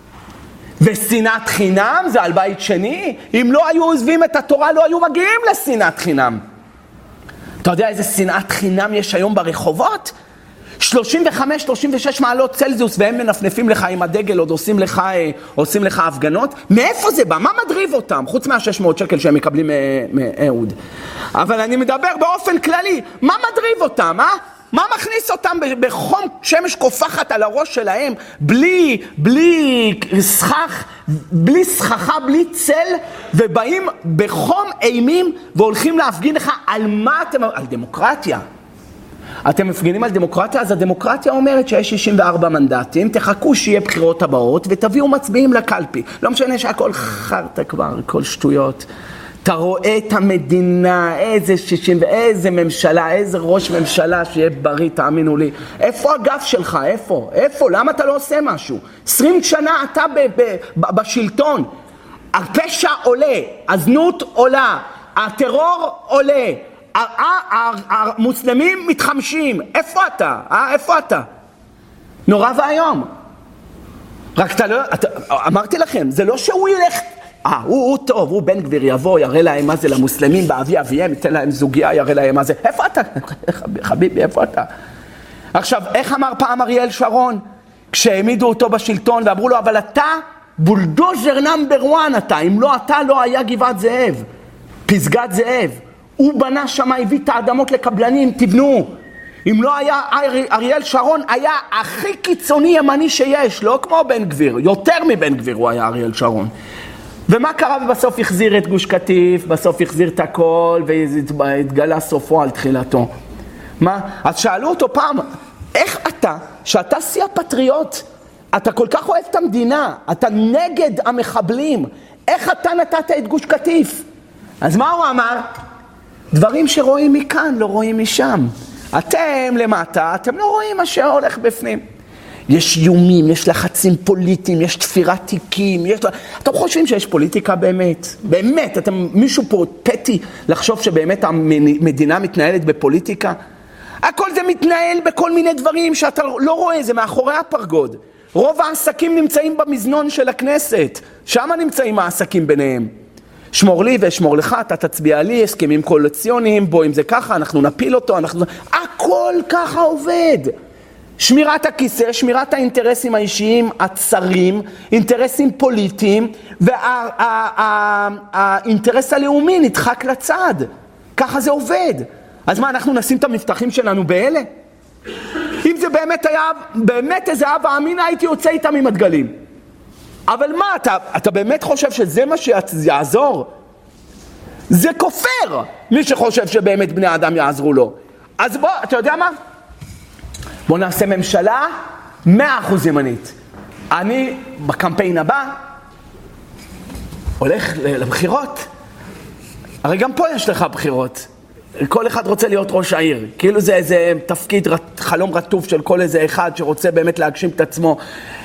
ושנאת חינם זה על בית שני. אם לא היו עוזבים את התורה, לא היו מגיעים לשנאת חינם. אתה יודע איזה שנאת חינם יש היום ברחובות? שלושים וחמש שלושים ושש מעלות צלזיוס, והם מנפנפים לך עם הדגל, עוד עושים לך, עושים לך הפגנות. מאיפה זה בא? מה מדריב אותם? חוץ מה-שש מאות שקל שהם מקבלים מאהוד. אבל אני מדבר באופן כללי, מה מדריב אותם, אה? מה מכניס אותם בחום שמש קופחת על הראש שלהם, בלי, בלי סכך, בלי סככה, בלי צל, ובאים בחום אימים והולכים להפגין לך על מה אתם, על דמוקרטיה. אתם מפגינים על דמוקרטיה, אז הדמוקרטיה אומרת שיש שישים וארבעה מנדטים, תחכו שיהיה בחירות הבאות ותביאו מצביעים לקלפי. לא משנה שהכל חרטה כבר, כל שטויות. אתה רואה את המדינה, איזה שישים ואיזה ממשלה, איזה ראש ממשלה שיהיה בריא, תאמינו לי. איפה הגף שלך? איפה? איפה? למה אתה לא עושה משהו? עשרים שנה אתה ב- ב- ב- בשלטון. הפשע עולה, הזנות עולה, הטרור עולה, המוסלמים מתחמשים. איפה אתה? אה? איפה אתה? נורא והיום. רק אתה לא... אתה, אמרתי לכם, זה לא שהוא ילך... אה, הוא, הוא טוב, הוא בן גביר יבוא, יראה להם מה זה למוסלמים באבי אביהם, ייתן להם זוגיה, יראה להם מה זה. איפה אתה? חביבי, איפה אתה? עכשיו, איך אמר פעם אריאל שרון? כשהעמידו אותו בשלטון ואמרו לו, אבל אתה בולדוזר נאמבר וואן אתה, אם לא אתה לא היה גבעת זאב, פסגת זאב. הוא בנה שם, הביא את האדמות לקבלנים, תבנו. אם לא היה אריאל שרון, היה הכי קיצוני ימני שיש, לא כמו בן גביר, יותר מבן גביר הוא היה אריאל שרון. ומה קרה? ובסוף החזיר את גוש קטיף, בסוף החזיר את הכל, והתגלה סופו על תחילתו. מה? אז שאלו אותו פעם, איך אתה, שאתה שיא הפטריוט, אתה כל כך אוהב את המדינה, אתה נגד המחבלים, איך אתה נתת את גוש קטיף? אז מה הוא אמר? דברים שרואים מכאן, לא רואים משם. אתם למטה, אתם לא רואים מה שהולך בפנים. יש איומים, יש לחצים פוליטיים, יש תפירת תיקים, יש... אתם חושבים שיש פוליטיקה באמת? באמת, אתם, מישהו פה פטי לחשוב שבאמת המדינה מתנהלת בפוליטיקה? הכל זה מתנהל בכל מיני דברים שאתה לא רואה, זה מאחורי הפרגוד. רוב העסקים נמצאים במזנון של הכנסת, שם נמצאים העסקים ביניהם. שמור לי ושמור לך, אתה תצביע לי, הסכמים קואליציוניים, בוא אם זה ככה, אנחנו נפיל אותו, אנחנו... הכל ככה עובד. שמירת הכיסא, שמירת האינטרסים האישיים הצרים, אינטרסים פוליטיים, והאינטרס הלאומי נדחק לצד. ככה זה עובד. אז מה, אנחנו נשים את המבטחים שלנו באלה? אם זה באמת היה, באמת איזה אבא אמין, הייתי יוצא איתם עם הדגלים. אבל מה, אתה, אתה באמת חושב שזה מה שיעזור? זה כופר, מי שחושב שבאמת בני האדם יעזרו לו. אז בוא, אתה יודע מה? בוא נעשה ממשלה מאה אחוז ימנית. אני בקמפיין הבא הולך לבחירות. הרי גם פה יש לך בחירות. כל אחד רוצה להיות ראש העיר. כאילו זה איזה תפקיד, חלום רטוב של כל איזה אחד שרוצה באמת להגשים את עצמו.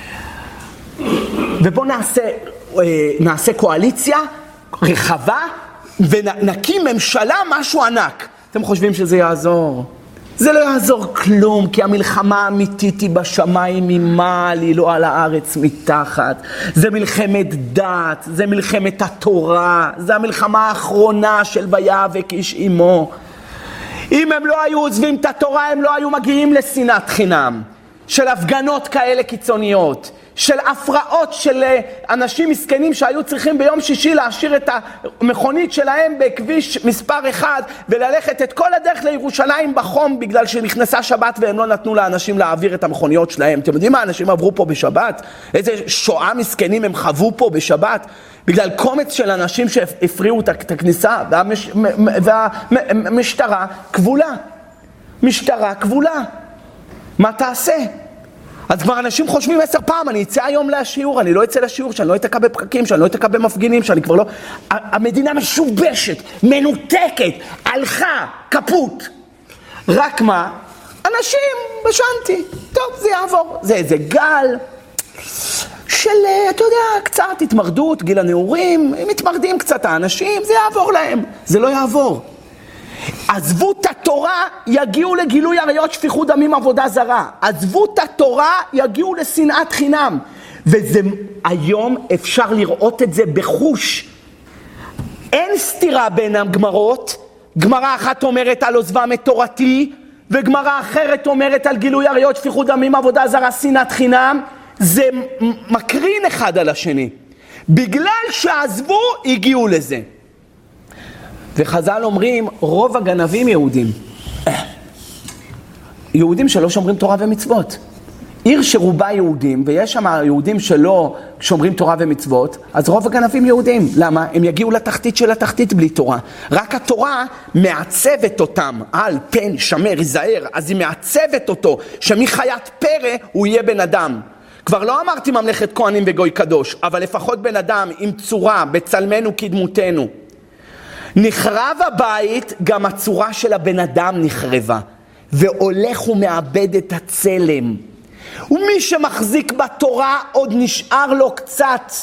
ובוא נעשה, נעשה קואליציה רחבה ונקים ממשלה משהו ענק. אתם חושבים שזה יעזור? זה לא יעזור כלום, כי המלחמה האמיתית היא בשמיים ממעל, היא לא על הארץ מתחת. זה מלחמת דת, זה מלחמת התורה, זה המלחמה האחרונה של ויאבק איש עמו. אם הם לא היו עוזבים את התורה, הם לא היו מגיעים לשנאת חינם. של הפגנות כאלה קיצוניות, של הפרעות של אנשים מסכנים שהיו צריכים ביום שישי להשאיר את המכונית שלהם בכביש מספר אחד וללכת את כל הדרך לירושלים בחום בגלל שנכנסה שבת והם לא נתנו לאנשים להעביר את המכוניות שלהם. אתם יודעים מה אנשים עברו פה בשבת? איזה שואה מסכנים הם חוו פה בשבת? בגלל קומץ של אנשים שהפריעו את הכניסה, והמש... והמשטרה כבולה. משטרה כבולה. מה תעשה? אז כבר אנשים חושבים עשר פעם, אני אצא היום לשיעור, אני לא אצא לשיעור, שאני לא אתקע בפקקים, שאני לא אתקע במפגינים, שאני כבר לא... המדינה משובשת, מנותקת, הלכה, כפות. רק מה? אנשים, בשנתי, טוב, זה יעבור. זה איזה גל של, אתה יודע, קצת התמרדות, גיל הנעורים, הם מתמרדים קצת האנשים, זה יעבור להם, זה לא יעבור. עזבו את התורה, יגיעו לגילוי עריות, שפיכות דמים, עבודה זרה. עזבו את התורה, יגיעו לשנאת חינם. וזה היום אפשר לראות את זה בחוש. אין סתירה בין הגמרות. גמרה אחת אומרת על עוזבם את תורתי, וגמרה אחרת אומרת על גילוי עריות, שפיכות דמים, עבודה זרה, שנאת חינם. זה מקרין אחד על השני. בגלל שעזבו, הגיעו לזה. וחז"ל אומרים, רוב הגנבים יהודים. יהודים שלא שומרים תורה ומצוות. עיר שרובה יהודים, ויש שם יהודים שלא שומרים תורה ומצוות, אז רוב הגנבים יהודים. למה? הם יגיעו לתחתית של התחתית בלי תורה. רק התורה מעצבת אותם, על פן, שמר, יזהר, אז היא מעצבת אותו, שמחיית פרא הוא יהיה בן אדם. כבר לא אמרתי ממלכת כהנים וגוי קדוש, אבל לפחות בן אדם עם צורה, בצלמנו כדמותנו. נחרב הבית, גם הצורה של הבן אדם נחרבה, והולך ומאבד את הצלם. ומי שמחזיק בתורה עוד נשאר לו קצת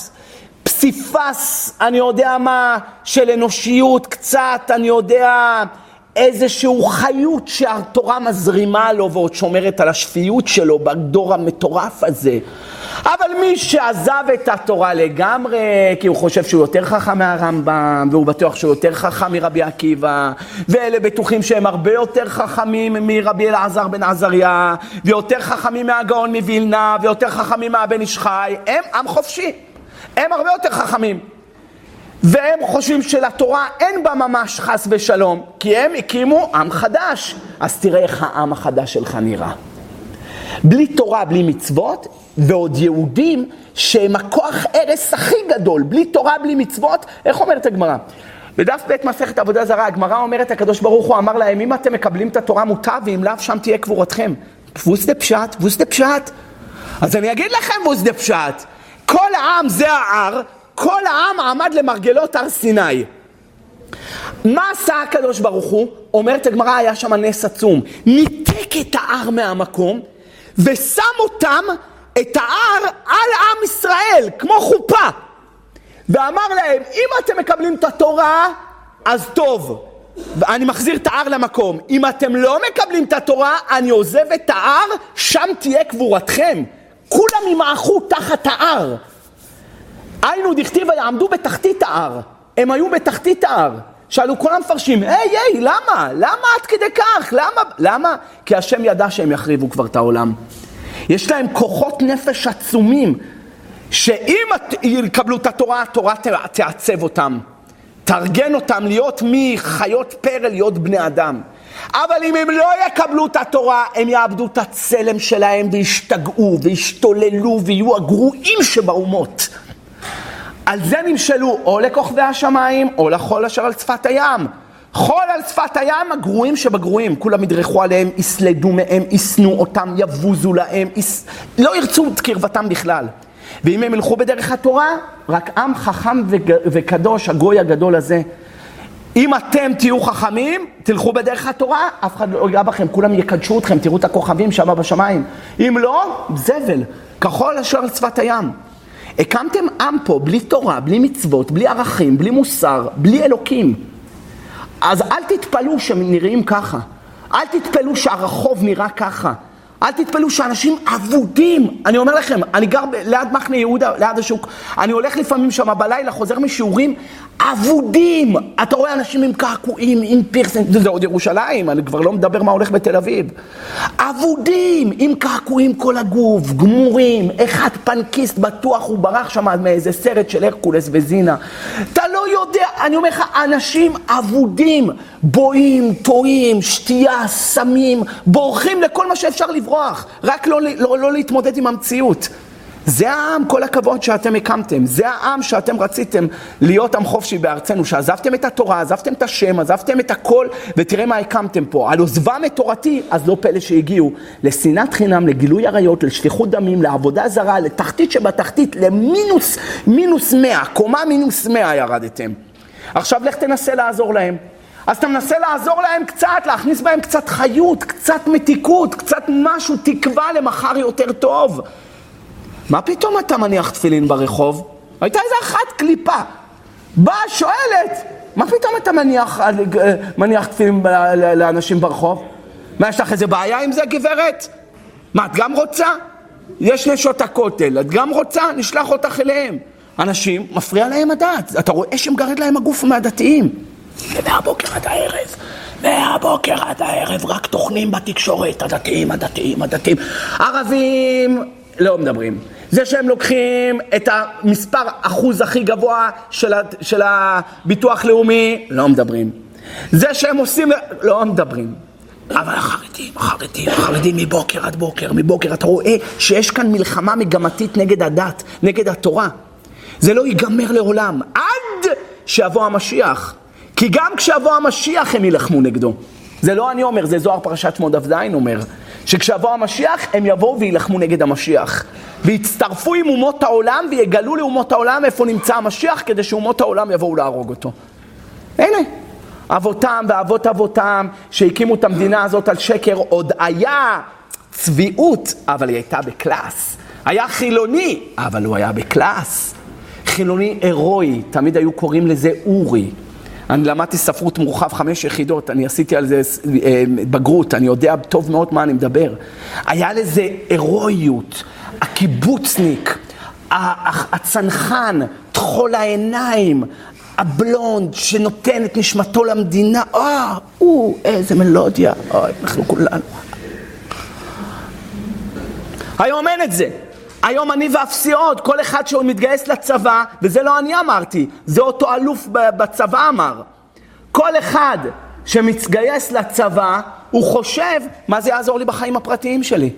פסיפס, אני יודע מה, של אנושיות, קצת, אני יודע, איזשהו חיות שהתורה מזרימה לו ועוד שומרת על השפיות שלו בדור המטורף הזה. אבל מי שעזב את התורה לגמרי, כי הוא חושב שהוא יותר חכם מהרמב"ם, והוא בטוח שהוא יותר חכם מרבי עקיבא, ואלה בטוחים שהם הרבה יותר חכמים מרבי אלעזר בן עזריה, ויותר חכמים מהגאון מווילנה, ויותר חכמים מהבן איש חי, הם עם חופשי, הם הרבה יותר חכמים. והם חושבים שלתורה אין בה ממש חס ושלום, כי הם הקימו עם חדש. אז תראה איך העם החדש שלך נראה. בלי תורה, בלי מצוות, ועוד יהודים שהם הכוח הרס הכי גדול, בלי תורה, בלי מצוות. איך אומרת הגמרא? בדף בית מסכת עבודה זרה, הגמרא אומרת, הקדוש ברוך הוא אמר להם, אם אתם מקבלים את התורה מוטב, ואם לאו שם תהיה קבורתכם. פוס דה פשט, פוס דה פשט. אז אני אגיד לכם פוס דה פשט. כל העם זה הער, כל העם עמד למרגלות הר סיני. מה עשה הקדוש ברוך הוא? אומרת הגמרא, היה שם נס עצום. ניתק את ההר מהמקום, ושם אותם, את ההר, על עם ישראל, כמו חופה. ואמר להם, אם אתם מקבלים את התורה, אז טוב. אני מחזיר את ההר למקום. אם אתם לא מקבלים את התורה, אני עוזב את ההר, שם תהיה קבורתכם. כולם ימעכו תחת ההר. היינו דכתיב ויעמדו בתחתית ההר. הם היו בתחתית ההר. שאלו כל המפרשים, היי, היי, למה? למה עד כדי כך? למה? למה? כי השם ידע שהם יחריבו כבר את העולם. יש להם כוחות נפש עצומים, שאם יקבלו את התורה, התורה תעצב אותם. תארגן אותם להיות מחיות פרא, להיות בני אדם. אבל אם הם לא יקבלו את התורה, הם יאבדו את הצלם שלהם, וישתגעו, וישתוללו, ויהיו הגרועים שבאומות. על זה נמשלו או לכוכבי השמיים, או לחול אשר על שפת הים. חול על שפת הים, הגרועים שבגרועים. כולם ידרכו עליהם, יסלדו מהם, יסנו אותם, יבוזו להם, יס... לא ירצו את קרבתם בכלל. ואם הם ילכו בדרך התורה, רק עם חכם וגד... וקדוש, הגוי הגדול הזה. אם אתם תהיו חכמים, תלכו בדרך התורה, אף אחד לא יגע בכם, כולם יקדשו אתכם, תראו את הכוכבים שם בשמיים. אם לא, זבל, כחול אשר על שפת הים. הקמתם עם פה בלי תורה, בלי מצוות, בלי ערכים, בלי מוסר, בלי אלוקים. אז אל תתפלו שהם נראים ככה. אל תתפלו שהרחוב נראה ככה. אל תתפלו שאנשים עבודים. אני אומר לכם, אני גר ב- ליד מחנה יהודה, ליד השוק. אני הולך לפעמים שם בלילה, חוזר משיעורים. אבודים. אתה רואה אנשים עם קעקועים, עם פירסינג, זה עוד ירושלים, אני כבר לא מדבר מה הולך בתל אביב. אבודים, עם קעקועים כל הגוף, גמורים, אחד פנקיסט בטוח, הוא ברח שם מאיזה סרט של הרקולס וזינה. אתה לא יודע, אני אומר לך, אנשים אבודים, בואים, טועים, שתייה, סמים, בורחים לכל מה שאפשר לברוח, רק לא, לא, לא להתמודד עם המציאות. זה העם, כל הכבוד שאתם הקמתם, זה העם שאתם רציתם להיות עם חופשי בארצנו, שעזבתם את התורה, עזבתם את השם, עזבתם את הכל, ותראה מה הקמתם פה. על עוזבם את תורתי, אז לא פלא שהגיעו לשנאת חינם, לגילוי עריות, לשפיכות דמים, לעבודה זרה, לתחתית שבתחתית, למינוס, מינוס מאה, קומה מינוס מאה ירדתם. עכשיו לך תנסה לעזור להם. אז אתה מנסה לעזור להם קצת, להכניס בהם קצת חיות, קצת מתיקות, קצת משהו, תקווה למחר יותר טוב. מה פתאום אתה מניח תפילין ברחוב? הייתה איזה אחת קליפה. באה, שואלת, מה פתאום אתה מניח, מניח תפילין לאנשים ברחוב? מה, יש לך איזה בעיה עם זה, גברת? מה, את גם רוצה? יש נשות הכותל, את גם רוצה? נשלח אותך אליהם. אנשים, מפריע להם הדת. אתה רואה שמגרד להם הגוף מהדתיים. ומהבוקר עד הערב, מהבוקר עד הערב, רק תוכנים בתקשורת, הדתיים, הדתיים, הדתיים. ערבים לא מדברים. זה שהם לוקחים את המספר אחוז הכי גבוה של, של הביטוח לאומי, לא מדברים. זה שהם עושים, לא מדברים. אבל החרדים, החרדים, החרדים מבוקר עד בוקר, מבוקר, אתה רואה שיש כאן מלחמה מגמתית נגד הדת, נגד התורה. זה לא ייגמר לעולם, עד שיבוא המשיח. כי גם כשיבוא המשיח הם ילחמו נגדו. זה לא אני אומר, זה זוהר פרשת שמות דף-ז אומר. שכשיבוא המשיח הם יבואו וילחמו נגד המשיח. ויצטרפו עם אומות העולם ויגלו לאומות העולם איפה נמצא המשיח, כדי שאומות העולם יבואו להרוג אותו. הנה, אבותם ואבות אבותם שהקימו את המדינה הזאת על שקר, עוד היה צביעות, אבל היא הייתה בקלאס. היה חילוני, אבל הוא היה בקלאס. חילוני אירועי, תמיד היו קוראים לזה אורי. אני למדתי ספרות מורחב חמש יחידות, אני עשיתי על זה בגרות, אני יודע טוב מאוד מה אני מדבר. היה לזה אירועיות, הקיבוצניק, הצנחן, תחול העיניים, הבלונד שנותן את נשמתו למדינה, אה, או, איזה מלודיה, אוי, אנחנו כולנו. היום אין את זה. היום אני ואפסי עוד, כל אחד שהוא מתגייס לצבא, וזה לא אני אמרתי, זה אותו אלוף בצבא אמר. כל אחד שמתגייס לצבא, הוא חושב, מה זה יעזור לי בחיים הפרטיים שלי?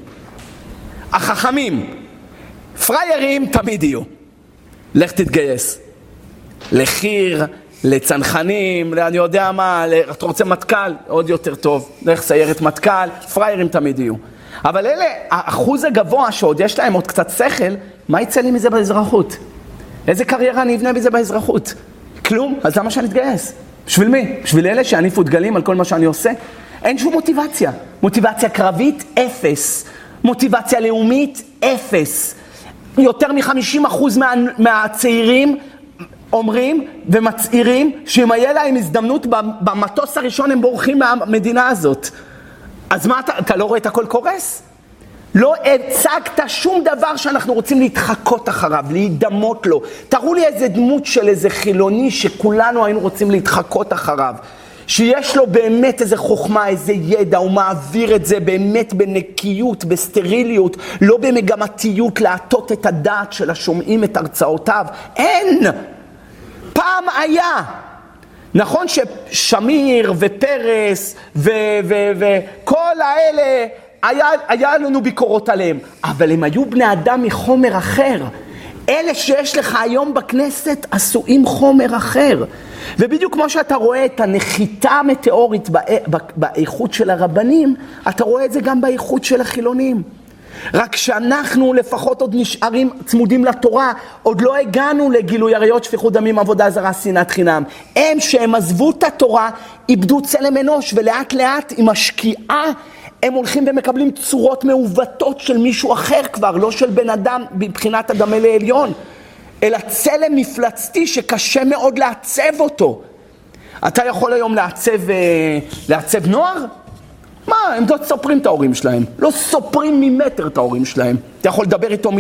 החכמים, פריירים תמיד יהיו. לך תתגייס. לחיר, לצנחנים, אני יודע מה, אתה רוצה מטכ"ל, עוד יותר טוב. לך סיירת מטכ"ל, פריירים תמיד יהיו. אבל אלה, האחוז הגבוה שעוד יש להם עוד קצת שכל, מה יצא לי מזה באזרחות? איזה קריירה אני אבנה בזה באזרחות? כלום, אז למה שאני אתגייס? בשביל מי? בשביל אלה שעניפו דגלים על כל מה שאני עושה? אין שום מוטיבציה. מוטיבציה קרבית, אפס. מוטיבציה לאומית, אפס. יותר מ-חמישים אחוז מה, מהצעירים אומרים ומצעירים שאם היה להם הזדמנות במטוס הראשון הם בורחים מהמדינה הזאת. אז מה, אתה, אתה לא רואה את הכל קורס? לא הצגת שום דבר שאנחנו רוצים להתחקות אחריו, להידמות לו. תראו לי איזה דמות של איזה חילוני שכולנו היינו רוצים להתחקות אחריו. שיש לו באמת איזה חוכמה, איזה ידע, הוא מעביר את זה באמת בנקיות, בסטריליות, לא במגמתיות להטות את הדעת של השומעים את הרצאותיו. אין! פעם היה. נכון ששמיר ופרס וכל האלה, היה, היה לנו ביקורות עליהם, אבל הם היו בני אדם מחומר אחר. אלה שיש לך היום בכנסת עשויים חומר אחר. ובדיוק כמו שאתה רואה את הנחיתה המטאורית באיכות של הרבנים, אתה רואה את זה גם באיכות של החילונים. רק שאנחנו לפחות עוד נשארים צמודים לתורה, עוד לא הגענו לגילוי עריות, שפיכות דמים, עבודה זרה, שנאת חינם. הם שהם עזבו את התורה, איבדו צלם אנוש, ולאט לאט עם השקיעה הם הולכים ומקבלים צורות מעוותות של מישהו אחר כבר, לא של בן אדם מבחינת אדם אל העליון, אלא צלם מפלצתי שקשה מאוד לעצב אותו. אתה יכול היום לעצב, לעצב נוער? מה, הם לא סופרים את ההורים שלהם. לא סופרים ממטר את ההורים שלהם. אתה יכול לדבר איתו מילה?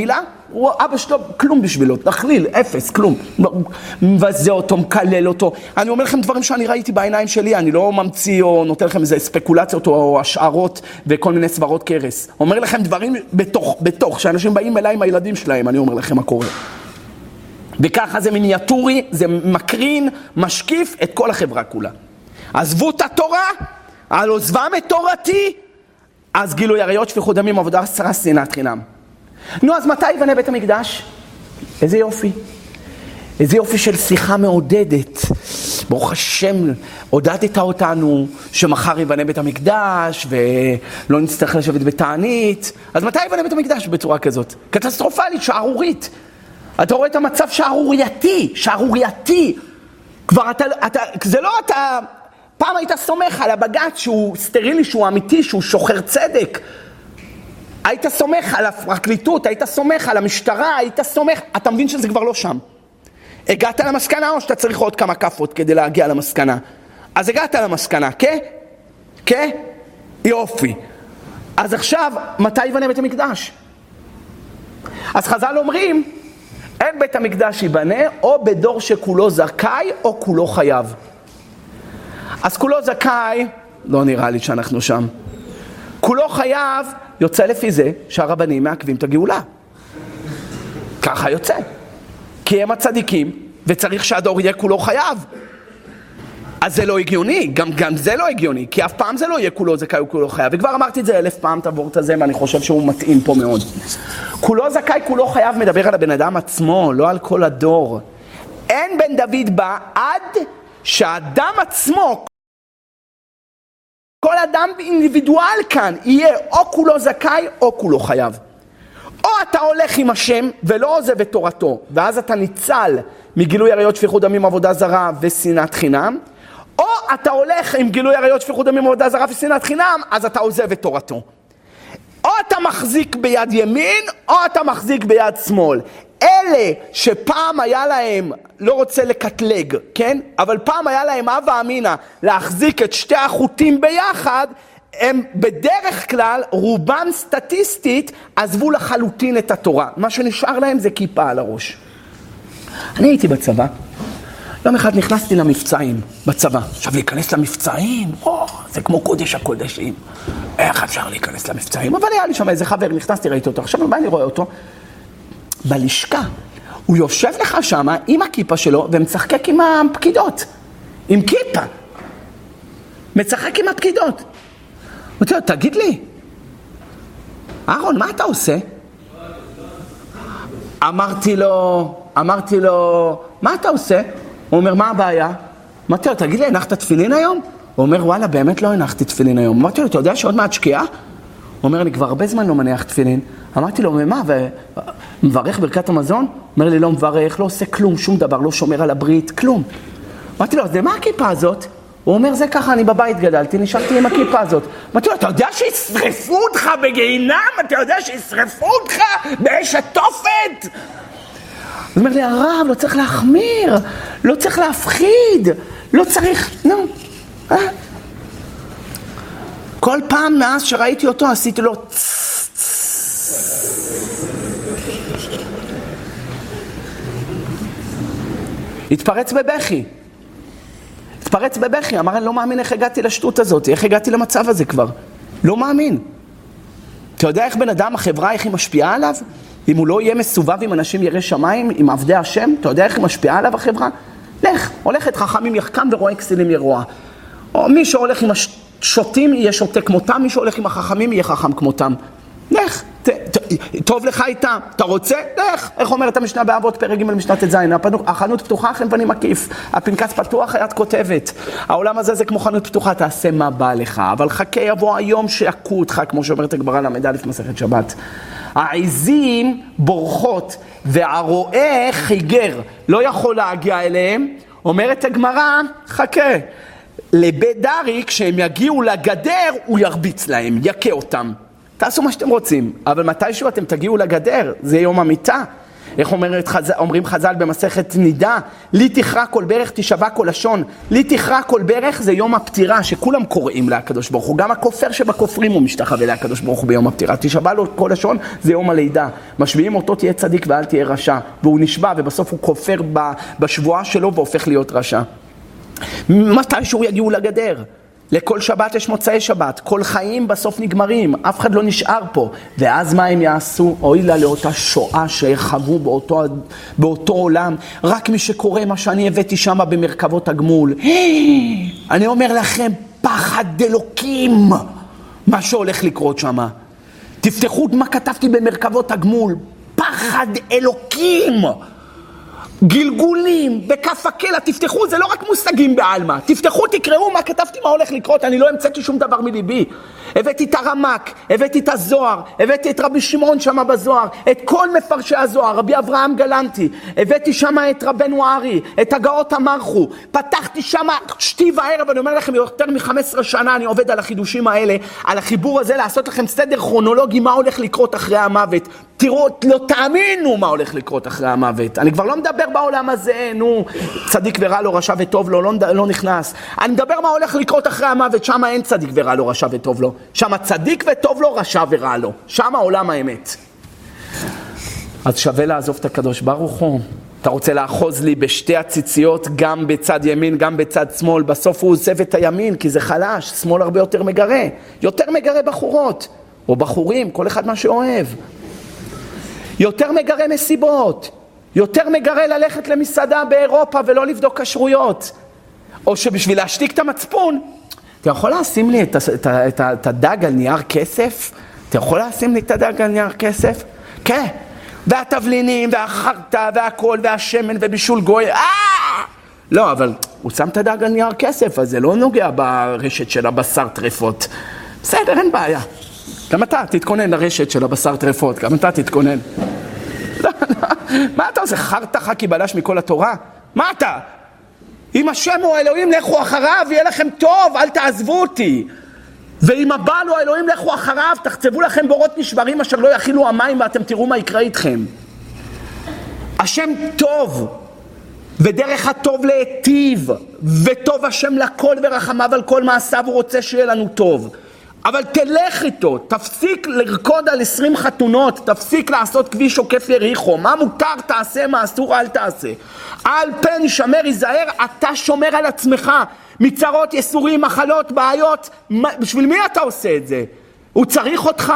הוא, אבא שלו, כלום בשבילו, תכליל, אפס, כלום. מבזה אותו, מקלל אותו. אני אומר לכם דברים שאני ראיתי בעיניים שלי, אני לא ממציא או נותן לכם איזה ספקולציות או השערות וכל מיני סברות קרס. אומר לכם דברים בתוך, בתוך, שאנשים באים אליי עם הילדים שלהם, אני אומר לכם מה קורה. וככה זה מיניאטורי, זה מקרין, משקיף את כל החברה כולה. עזבו את התורה, על עוזבם את תורתי, אז גילוי עריות, שפיכות דמים, עבודה עשרה, שנאת חינם. נו, אז מתי יבנה בית המקדש? איזה יופי. איזה יופי של שיחה מעודדת. ברוך השם, עודדת אותנו שמחר יבנה בית המקדש ולא נצטרך לשבת בתענית. אז מתי יבנה בית המקדש בצורה כזאת? קטסטרופלית, שערורית. אתה רואה את המצב שערורייתי, שערורייתי. כבר אתה, אתה, זה לא אתה, פעם היית סומך על הבג"ץ שהוא סטרילי, שהוא אמיתי, שהוא שוחר צדק. היית סומך על הפרקליטות, היית סומך על המשטרה, היית סומך, אתה מבין שזה כבר לא שם. הגעת למסקנה או שאתה צריך עוד כמה כפות כדי להגיע למסקנה? אז הגעת למסקנה, כן? כן? יופי. אז עכשיו, מתי יבנה בית המקדש? אז חז"ל אומרים, אין בית המקדש ייבנה או בדור שכולו זכאי או כולו חייב. אז כולו זכאי, לא נראה לי שאנחנו שם. כולו חייב, יוצא לפי זה שהרבנים מעכבים את הגאולה. ככה יוצא. כי הם הצדיקים, וצריך שהדור יהיה כולו חייב. אז זה לא הגיוני, גם, גם זה לא הגיוני, כי אף פעם זה לא יהיה כולו זכאי או כולו חייב. וכבר אמרתי את זה אלף פעם, תעבור את זה, ואני חושב שהוא מתאים פה מאוד. כולו זכאי, כולו חייב, מדבר על הבן אדם עצמו, לא על כל הדור. אין בן דוד בא עד שהאדם עצמו, כל אדם אינדיבידואל כאן, יהיה או כולו זכאי או כולו חייב. או אתה הולך עם השם ולא עוזב את תורתו, ואז אתה ניצל מגילוי עריות, שפיכות דמים, עבודה זרה ושנאת חינם, או אתה הולך עם גילוי עריות, שפיכות דמים, עבודה זרה ושנאת חינם, אז אתה עוזב את תורתו. או אתה מחזיק ביד ימין, או אתה מחזיק ביד שמאל. אלה שפעם היה להם, לא רוצה לקטלג, כן? אבל פעם היה להם אבא אמינה להחזיק את שתי החוטים ביחד, הם בדרך כלל, רובם סטטיסטית, עזבו לחלוטין את התורה. מה שנשאר להם זה כיפה על הראש. אני הייתי בצבא, יום אחד נכנסתי למבצעים בצבא. עכשיו להיכנס למבצעים, או, זה כמו קודש הקודשים. איך אפשר להיכנס למבצעים? אבל היה לי שם איזה חבר, נכנסתי, ראיתי אותו. עכשיו מה אני רואה אותו? בלשכה. הוא יושב לך שם עם הכיפה שלו ומצחקק עם הפקידות. עם כיפה. מצחק עם הפקידות. אמרתי לו, תגיד לי, אהרון, מה אתה עושה? אמרתי לו, אמרתי לו, מה אתה עושה? הוא אומר, מה הבעיה? אמרתי לו, תגיד לי, הנחת תפילין היום? הוא אומר, וואלה, באמת לא הנחתי תפילין היום. אמרתי לו, אתה יודע שעוד מעט שקיעה? הוא אומר, אני כבר הרבה זמן לא מניח תפילין. אמרתי לו, מה, ומברך ברכת המזון? הוא אומר לי, לא מברך, לא עושה כלום, שום דבר, לא שומר על הברית, כלום. אמרתי לו, אז מה הכיפה הזאת? הוא אומר, זה ככה, אני בבית גדלתי, נשארתי עם הכיפה הזאת. אמרתי לו, אתה יודע שישרפו אותך בגיהינום? אתה יודע שישרפו אותך באש התופת? הוא אומר לי, הרב, לא צריך להחמיר, לא צריך להפחיד, לא צריך, נו. אה? כל פעם מאז שראיתי אותו, עשיתי לו התפרץ בבכי. התפרץ בבכי, אמר, אני לא מאמין איך הגעתי לשטות הזאת, איך הגעתי למצב הזה כבר. לא מאמין. אתה יודע איך בן אדם, החברה, איך היא משפיעה עליו? אם הוא לא יהיה מסובב עם אנשים ירא שמיים, עם עבדי השם, אתה יודע איך היא משפיעה עליו החברה? לך, הולכת חכמים יחכם ורואה כסילים ירועה. או מי שהולך עם השוטים יהיה שוטה כמותם, מי שהולך עם החכמים יהיה חכם כמותם. לך, ת, ת, טוב לך איתה, אתה רוצה? לך. איך אומרת המשנה באבות פרק ג' משנת ט"ז, החנות פתוחה, חן פנים מקיף, הפנקס פתוח, היד כותבת. העולם הזה זה כמו חנות פתוחה, תעשה מה בא לך, אבל חכה יבוא היום שיעקו אותך, כמו שאומרת הגמרא למדע לפני מסכת שבת. העזים בורחות והרועה חיגר, לא יכול להגיע אליהם, אומרת הגמרא, חכה. לבית דרי, כשהם יגיעו לגדר, הוא ירביץ להם, יקה אותם. תעשו מה שאתם רוצים, אבל מתישהו אתם תגיעו לגדר, זה יום המיטה. איך אומרת, אומרים חז"ל במסכת נידה? לי תכרע כל ברך תשבע כל לשון. לי תכרע כל ברך זה יום הפטירה שכולם קוראים להקדוש ברוך הוא. גם הכופר שבכופרים הוא משתחווה להקדוש ברוך הוא ביום הפטירה. תשבע לו כל לשון זה יום הלידה. משביעים אותו תהיה צדיק ואל תהיה רשע. והוא נשבע ובסוף הוא כופר בשבועה שלו והופך להיות רשע. מתי שהוא יגיעו לגדר? לכל שבת יש מוצאי שבת, כל חיים בסוף נגמרים, אף אחד לא נשאר פה. ואז מה הם יעשו? אוי לה לאותה שואה שיחוו באותו, באותו עולם. רק מי שקורא מה שאני הבאתי שם במרכבות הגמול. אני אומר לכם, פחד אלוקים, מה שהולך לקרות שם. תפתחו מה כתבתי במרכבות הגמול, פחד אלוקים. גלגולים, בכף הקלע, תפתחו, זה לא רק מושגים בעלמא, תפתחו, תקראו מה כתבתי, מה הולך לקרות, אני לא המצאתי שום דבר מליבי. הבאתי את הרמק, הבאתי את הזוהר, הבאתי את רבי שמעון שם בזוהר, את כל מפרשי הזוהר, רבי אברהם גלנטי, הבאתי שם את רבנו ארי, את הגאות המרחו, פתחתי שם שתי וערב, אני אומר לכם, יותר מ-חמש עשרה שנה אני עובד על החידושים האלה, על החיבור הזה, לעשות לכם סדר כרונולוגי, מה הולך לקרות אחרי המוות. תראו, לא תאמינו מה הולך לקרות אחרי המוות. אני כבר לא מדבר בעולם הזה, נו, צדיק ורע לו, רשע וטוב לו, לא, לא נכנס. אני מדבר מה הולך לקרות אחרי המוות, שם אין צדיק ורע לו, רשע וטוב לו. שם צדיק וטוב לו, רשע ורע לו. שם העולם האמת. אז שווה לעזוב את הקדוש ברוך הוא. אתה רוצה לאחוז לי בשתי הציציות, גם בצד ימין, גם בצד שמאל. בסוף הוא עוזב את הימין, כי זה חלש. שמאל הרבה יותר מגרה. יותר מגרה בחורות. או בחורים, כל אחד מה שאוהב. יותר מגרה מסיבות. יותר מגרה ללכת למסעדה באירופה ולא לבדוק כשרויות. או שבשביל להשתיק את המצפון, אתה יכול לשים לי את, את, את, את הדג על נייר כסף? אתה יכול לשים לי את הדג על נייר כסף? כן. והתבלינים, והחרטה, והכל, והשמן, ובישול גוי. אה! לא, אבל הוא שם את הדג על נייר כסף, אז זה לא נוגע ברשת של הבשר טרפות. בסדר, אין בעיה. גם אתה תתכונן לרשת של הבשר טרפות, גם אתה תתכונן. מה אתה עושה? חרטה חכי בלש מכל התורה? מה אתה? אם השם הוא האלוהים, לכו אחריו, יהיה לכם טוב, אל תעזבו אותי. ואם הבעל הוא האלוהים, לכו אחריו, תחצבו לכם בורות נשברים אשר לא יכילו המים, ואתם תראו מה יקרה איתכם. השם טוב, ודרך הטוב להיטיב, וטוב השם לכל ורחמיו על כל מעשיו, הוא רוצה שיהיה לנו טוב. אבל תלך איתו, תפסיק לרקוד על עשרים חתונות, תפסיק לעשות כביש עוקף יריחו, מה מותר תעשה, מה אסור אל תעשה. על פן שמר ייזהר, אתה שומר על עצמך, מצרות, יסורים, מחלות, בעיות, בשביל מי אתה עושה את זה? הוא צריך אותך,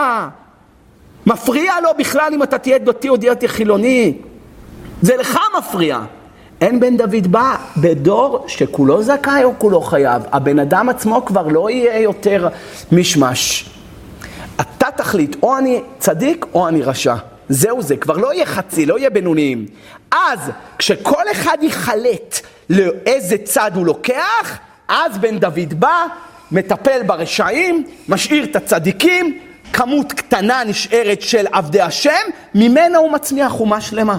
מפריע לו בכלל אם אתה תהיה דתי או דתי חילוני, זה לך מפריע. אין בן דוד בא בדור שכולו זכאי או כולו חייב. הבן אדם עצמו כבר לא יהיה יותר משמש. אתה תחליט, או אני צדיק או אני רשע. זהו זה, כבר לא יהיה חצי, לא יהיה בינוניים. אז כשכל אחד יחלט לאיזה צד הוא לוקח, אז בן דוד בא, מטפל ברשעים, משאיר את הצדיקים, כמות קטנה נשארת של עבדי השם, ממנה הוא מצמיח חומה שלמה.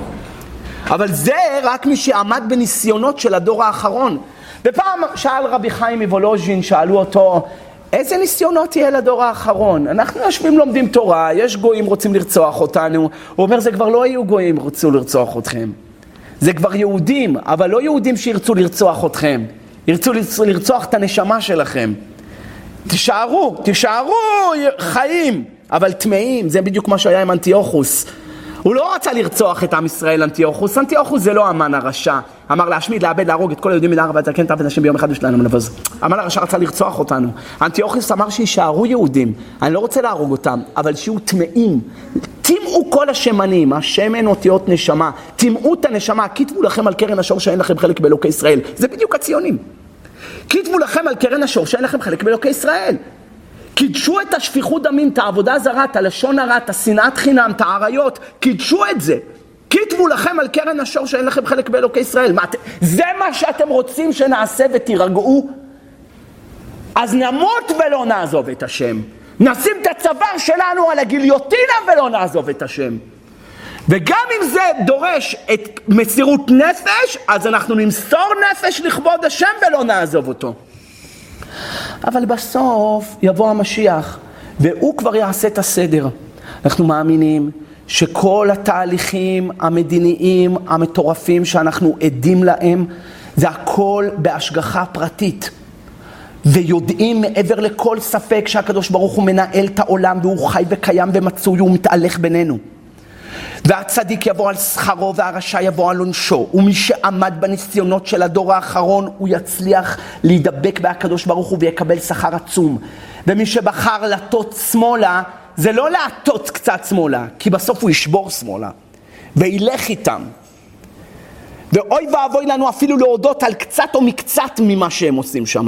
אבל זה רק מי שעמד בניסיונות של הדור האחרון. ופעם שאל רבי חיים מוולוז'ין, שאלו אותו, איזה ניסיונות יהיה לדור האחרון? אנחנו יושבים לומדים תורה, יש גויים רוצים לרצוח אותנו. הוא אומר, זה כבר לא יהיו גויים רוצים לרצוח אתכם. זה כבר יהודים, אבל לא יהודים שירצו לרצוח אתכם. ירצו לרצוח את הנשמה שלכם. תישארו, תישארו חיים, אבל טמאים. זה בדיוק מה שהיה עם אנטיוכוס. הוא לא רצה לרצוח את עם ישראל, אנטיוכוס. אנטיוכוס זה לא המן הרשע. אמר להשמיד, לאבד, להרוג את כל היהודים מן הארץ, והזקן תעבד נשים ביום אחד ושלנו מנבז. המן הרשע רצה לרצוח אותנו. אנטיוכוס אמר שישארו יהודים. אני לא רוצה להרוג אותם, אבל שיהיו טמאים. תמאו כל השמנים, השמן אותיות נשמה. תמאו את הנשמה, כתבו לכם על קרן השור שאין לכם חלק באלוקי ישראל. זה בדיוק הציונים. כתבו לכם על קרן השור שאין לכם חלק באלוקי ישראל. קידשו את השפיכות דמים, את העבודה הזרה, את הלשון הרע, את השנאת חינם, את העריות, קידשו את זה. כתבו לכם על קרן השור שאין לכם חלק באלוקי ישראל. מה, זה מה שאתם רוצים שנעשה ותירגעו? אז נמות ולא נעזוב את השם. נשים את הצוואר שלנו על הגיליוטינה ולא נעזוב את השם. וגם אם זה דורש את מסירות נפש, אז אנחנו נמסור נפש לכבוד השם ולא נעזוב אותו. אבל בסוף יבוא המשיח, והוא כבר יעשה את הסדר. אנחנו מאמינים שכל התהליכים המדיניים המטורפים שאנחנו עדים להם, זה הכל בהשגחה פרטית. ויודעים מעבר לכל ספק שהקדוש ברוך הוא מנהל את העולם, והוא חי וקיים ומצוי, הוא מתהלך בינינו. והצדיק יבוא על שכרו והרשע יבוא על עונשו, ומי שעמד בניסיונות של הדור האחרון, הוא יצליח להידבק בהקדוש ברוך הוא ויקבל שכר עצום. ומי שבחר לטות שמאלה, זה לא להטות קצת שמאלה, כי בסוף הוא ישבור שמאלה, וילך איתם. ואוי ואבוי לנו אפילו להודות על קצת או מקצת ממה שהם עושים שם.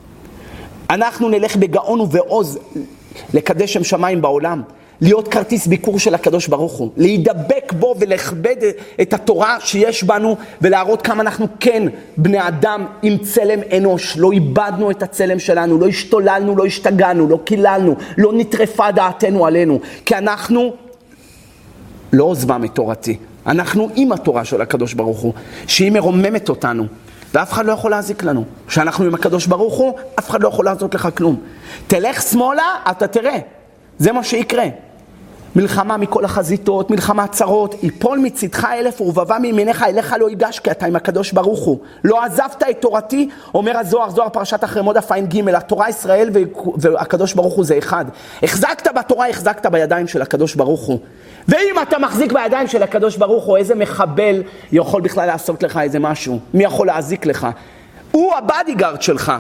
אנחנו נלך בגאון ובעוז לקדש שם שמיים בעולם, להיות כרטיס ביקור של הקדוש ברוך הוא, להידבק בו ולכבד את התורה שיש בנו, ולהראות כמה אנחנו כן בני אדם עם צלם אנוש, לא איבדנו את הצלם שלנו, לא השתוללנו, לא השתגענו, לא קיללנו, לא נטרפה דעתנו עלינו, כי אנחנו לא עוזבם את תורתי, אנחנו עם התורה של הקדוש ברוך הוא, שהיא מרוממת אותנו, ואף אחד לא יכול להזיק לנו. כשאנחנו עם הקדוש ברוך הוא, אף אחד לא יכול לעשות לך כלום. תלך שמאלה, אתה תראה, זה מה שיקרה. מלחמה מכל החזיתות, מלחמה צרות, יפול מצדך אלף ורבבה מימיניך, אליך לא ייגש, כי אתה עם הקדוש ברוך הוא. לא עזבת את תורתי, אומר הזוהר, זוהר פרשת אחרי מות דף ע"ג, התורה ישראל והקדוש ברוך הוא זה אחד. החזקת בתורה, החזקת בידיים של הקדוש ברוך הוא. ואם אתה מחזיק בידיים של הקדוש ברוך הוא, איזה מחבל יכול בכלל לעשות לך איזה משהו? מי יכול להזיק לך? הוא הבאדיגארד שלך.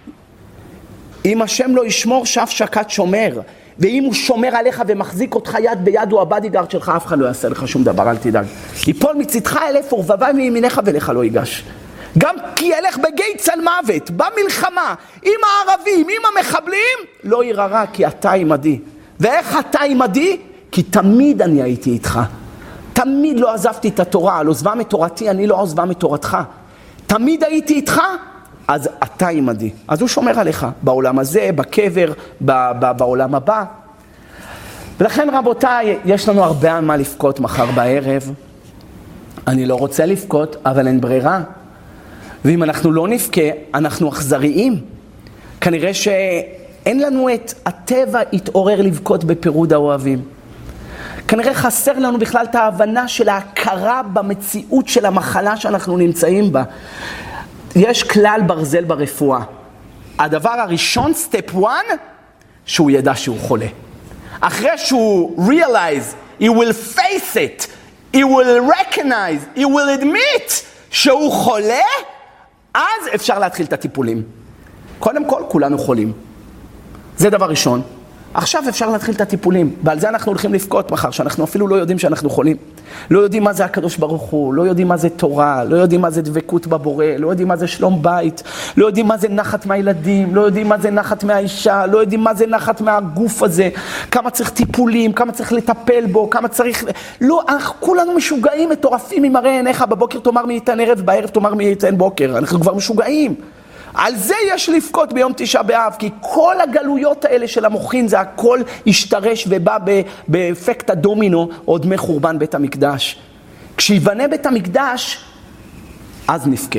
אם השם לא ישמור, שף שקד שומר. ואם הוא שומר עליך ומחזיק אותך יד ביד, הוא הבאדיגארד שלך, אף אחד לא יעשה לך שום דבר, אל תדאג. יפול מצדך אלף ורבבה מימיניך ולך לא ייגש. גם כי ילך בגיא צל מוות, במלחמה, עם הערבים, עם המחבלים, לא יראה, כי אתה עמדי. ואיך אתה עמדי? כי תמיד אני הייתי איתך. תמיד לא עזבתי את התורה, לא עוזבה מתורתי, אני לא עוזבה מתורתך. תמיד הייתי איתך, אז אתה עמדי. אז הוא שומר עליך, בעולם הזה, בקבר, ב- ב- בעולם הבא. ולכן רבותיי, יש לנו הרבה מה לפקות מחר בערב. אני לא רוצה לפקות, אבל אין ברירה. ואם אנחנו לא נפקה, אנחנו אכזריים. כנראה שאין לנו את הטבע התעורר לבכות בפירוד האוהבים. כנראה חסר לנו בכלל את ההבנה של ההכרה במציאות של המחלה שאנחנו נמצאים בה. יש כלל ברזל ברפואה. הדבר הראשון, סטפ one, שהוא ידע שהוא חולה. אחרי שהוא realize, he will face it, he will recognize, he will admit שהוא חולה, אז אפשר להתחיל את הטיפולים. קודם כל, כולנו חולים. זה דבר ראשון. עכשיו אפשר להתחיל את הטיפולים, ועל זה אנחנו הולכים לפקות מחר, שאנחנו אפילו לא יודעים שאנחנו חולים. לא יודעים מה זה הקדוש ברוך הוא, לא יודעים מה זה תורה, לא יודעים מה זה דבקות בבורא, לא יודעים מה זה שלום בית, לא יודעים מה זה נחת מהילדים, לא יודעים מה זה נחת מהאישה, לא יודעים מה זה נחת מהגוף הזה, כמה צריך טיפולים, כמה צריך לטפל בו, כמה צריך... לא, אנחנו כולנו משוגעים, מטורפים עם הרי עיניך, בבוקר תאמר מי ייתן ערב, בערב תאמר מי ייתן בוקר, אנחנו כבר משוגעים. על זה יש לפקות ביום תשעה באב, כי כל הגלויות האלה של המוחין, זה הכל השתרש ובא באפקט הדומינו, או דמי חורבן בית המקדש. כשיבנה בית המקדש, אז נפקה.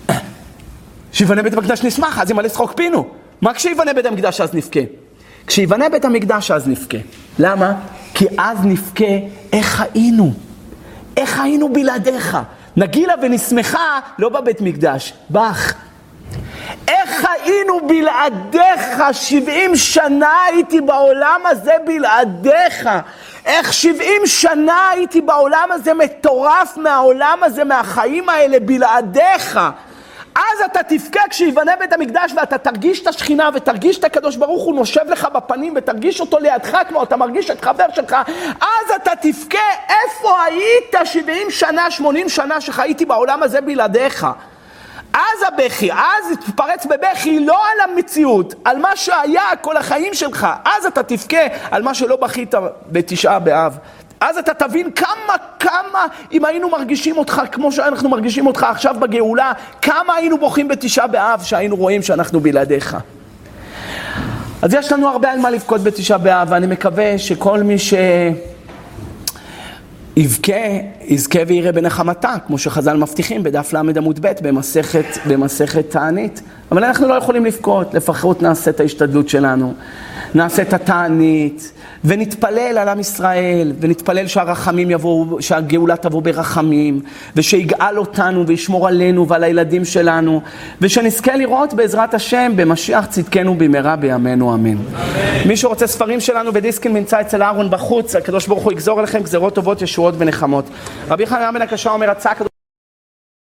כשיבנה בית המקדש נשמח, אז ימלא שחוק פינו. מה כשיבנה בית המקדש אז נפקה? כשיבנה בית המקדש אז נפקה. למה? כי אז נפקה איך היינו. איך היינו בלעדיך. נגילה ונשמחה לא בבית מקדש, בך. איך היינו בלעדיך, שבעים שנה הייתי בעולם הזה בלעדיך, איך שבעים שנה הייתי בעולם הזה מטורף מהעולם הזה, מהחיים האלה בלעדיך. אז אתה תפקע כשיבנה בית המקדש ואתה תרגיש את השכינה ותרגיש את הקדוש ברוך הוא נושב לך בפנים ותרגיש אותו לידך כמו אתה מרגיש את חבר שלך, אז אתה תפקע איפה היית שבעים שנה, שמונים שנה שחייתי בעולם הזה בלעדיך. אז הבכי, אז תפרץ בבכי לא על המציאות, על מה שהיה כל החיים שלך. אז אתה תבכה על מה שלא בכית בתשעה באב. אז אתה תבין כמה, כמה, אם היינו מרגישים אותך כמו שאנחנו מרגישים אותך עכשיו בגאולה, כמה היינו בוכים בתשעה באב שהיינו רואים שאנחנו בלעדיך. אז יש לנו הרבה על מה לבכות בתשעה באב, ואני מקווה שכל מי ש... יבכה, יזכה ויראה בנחמתה, כמו שחז"ל מבטיחים בדף למד עמוד ב' במסכת, במסכת תענית. אבל אנחנו לא יכולים לבכות, לפחות נעשה את ההשתדלות שלנו. נעשה את התענית, ונתפלל על עם ישראל, ונתפלל שהרחמים יבואו, שהגאולה תבוא ברחמים, ושיגאל אותנו וישמור עלינו ועל הילדים שלנו, ושנזכה לראות בעזרת השם במשיח צדקנו במהרה בימינו אמן. אמן. מי שרוצה ספרים שלנו ודיסקים נמצא אצל אהרון בחוץ, הקדוש ברוך הוא יגזור עליכם גזרות טובות, ישועות ונחמות. רבי חנניה בן הקשה אומר, הצעה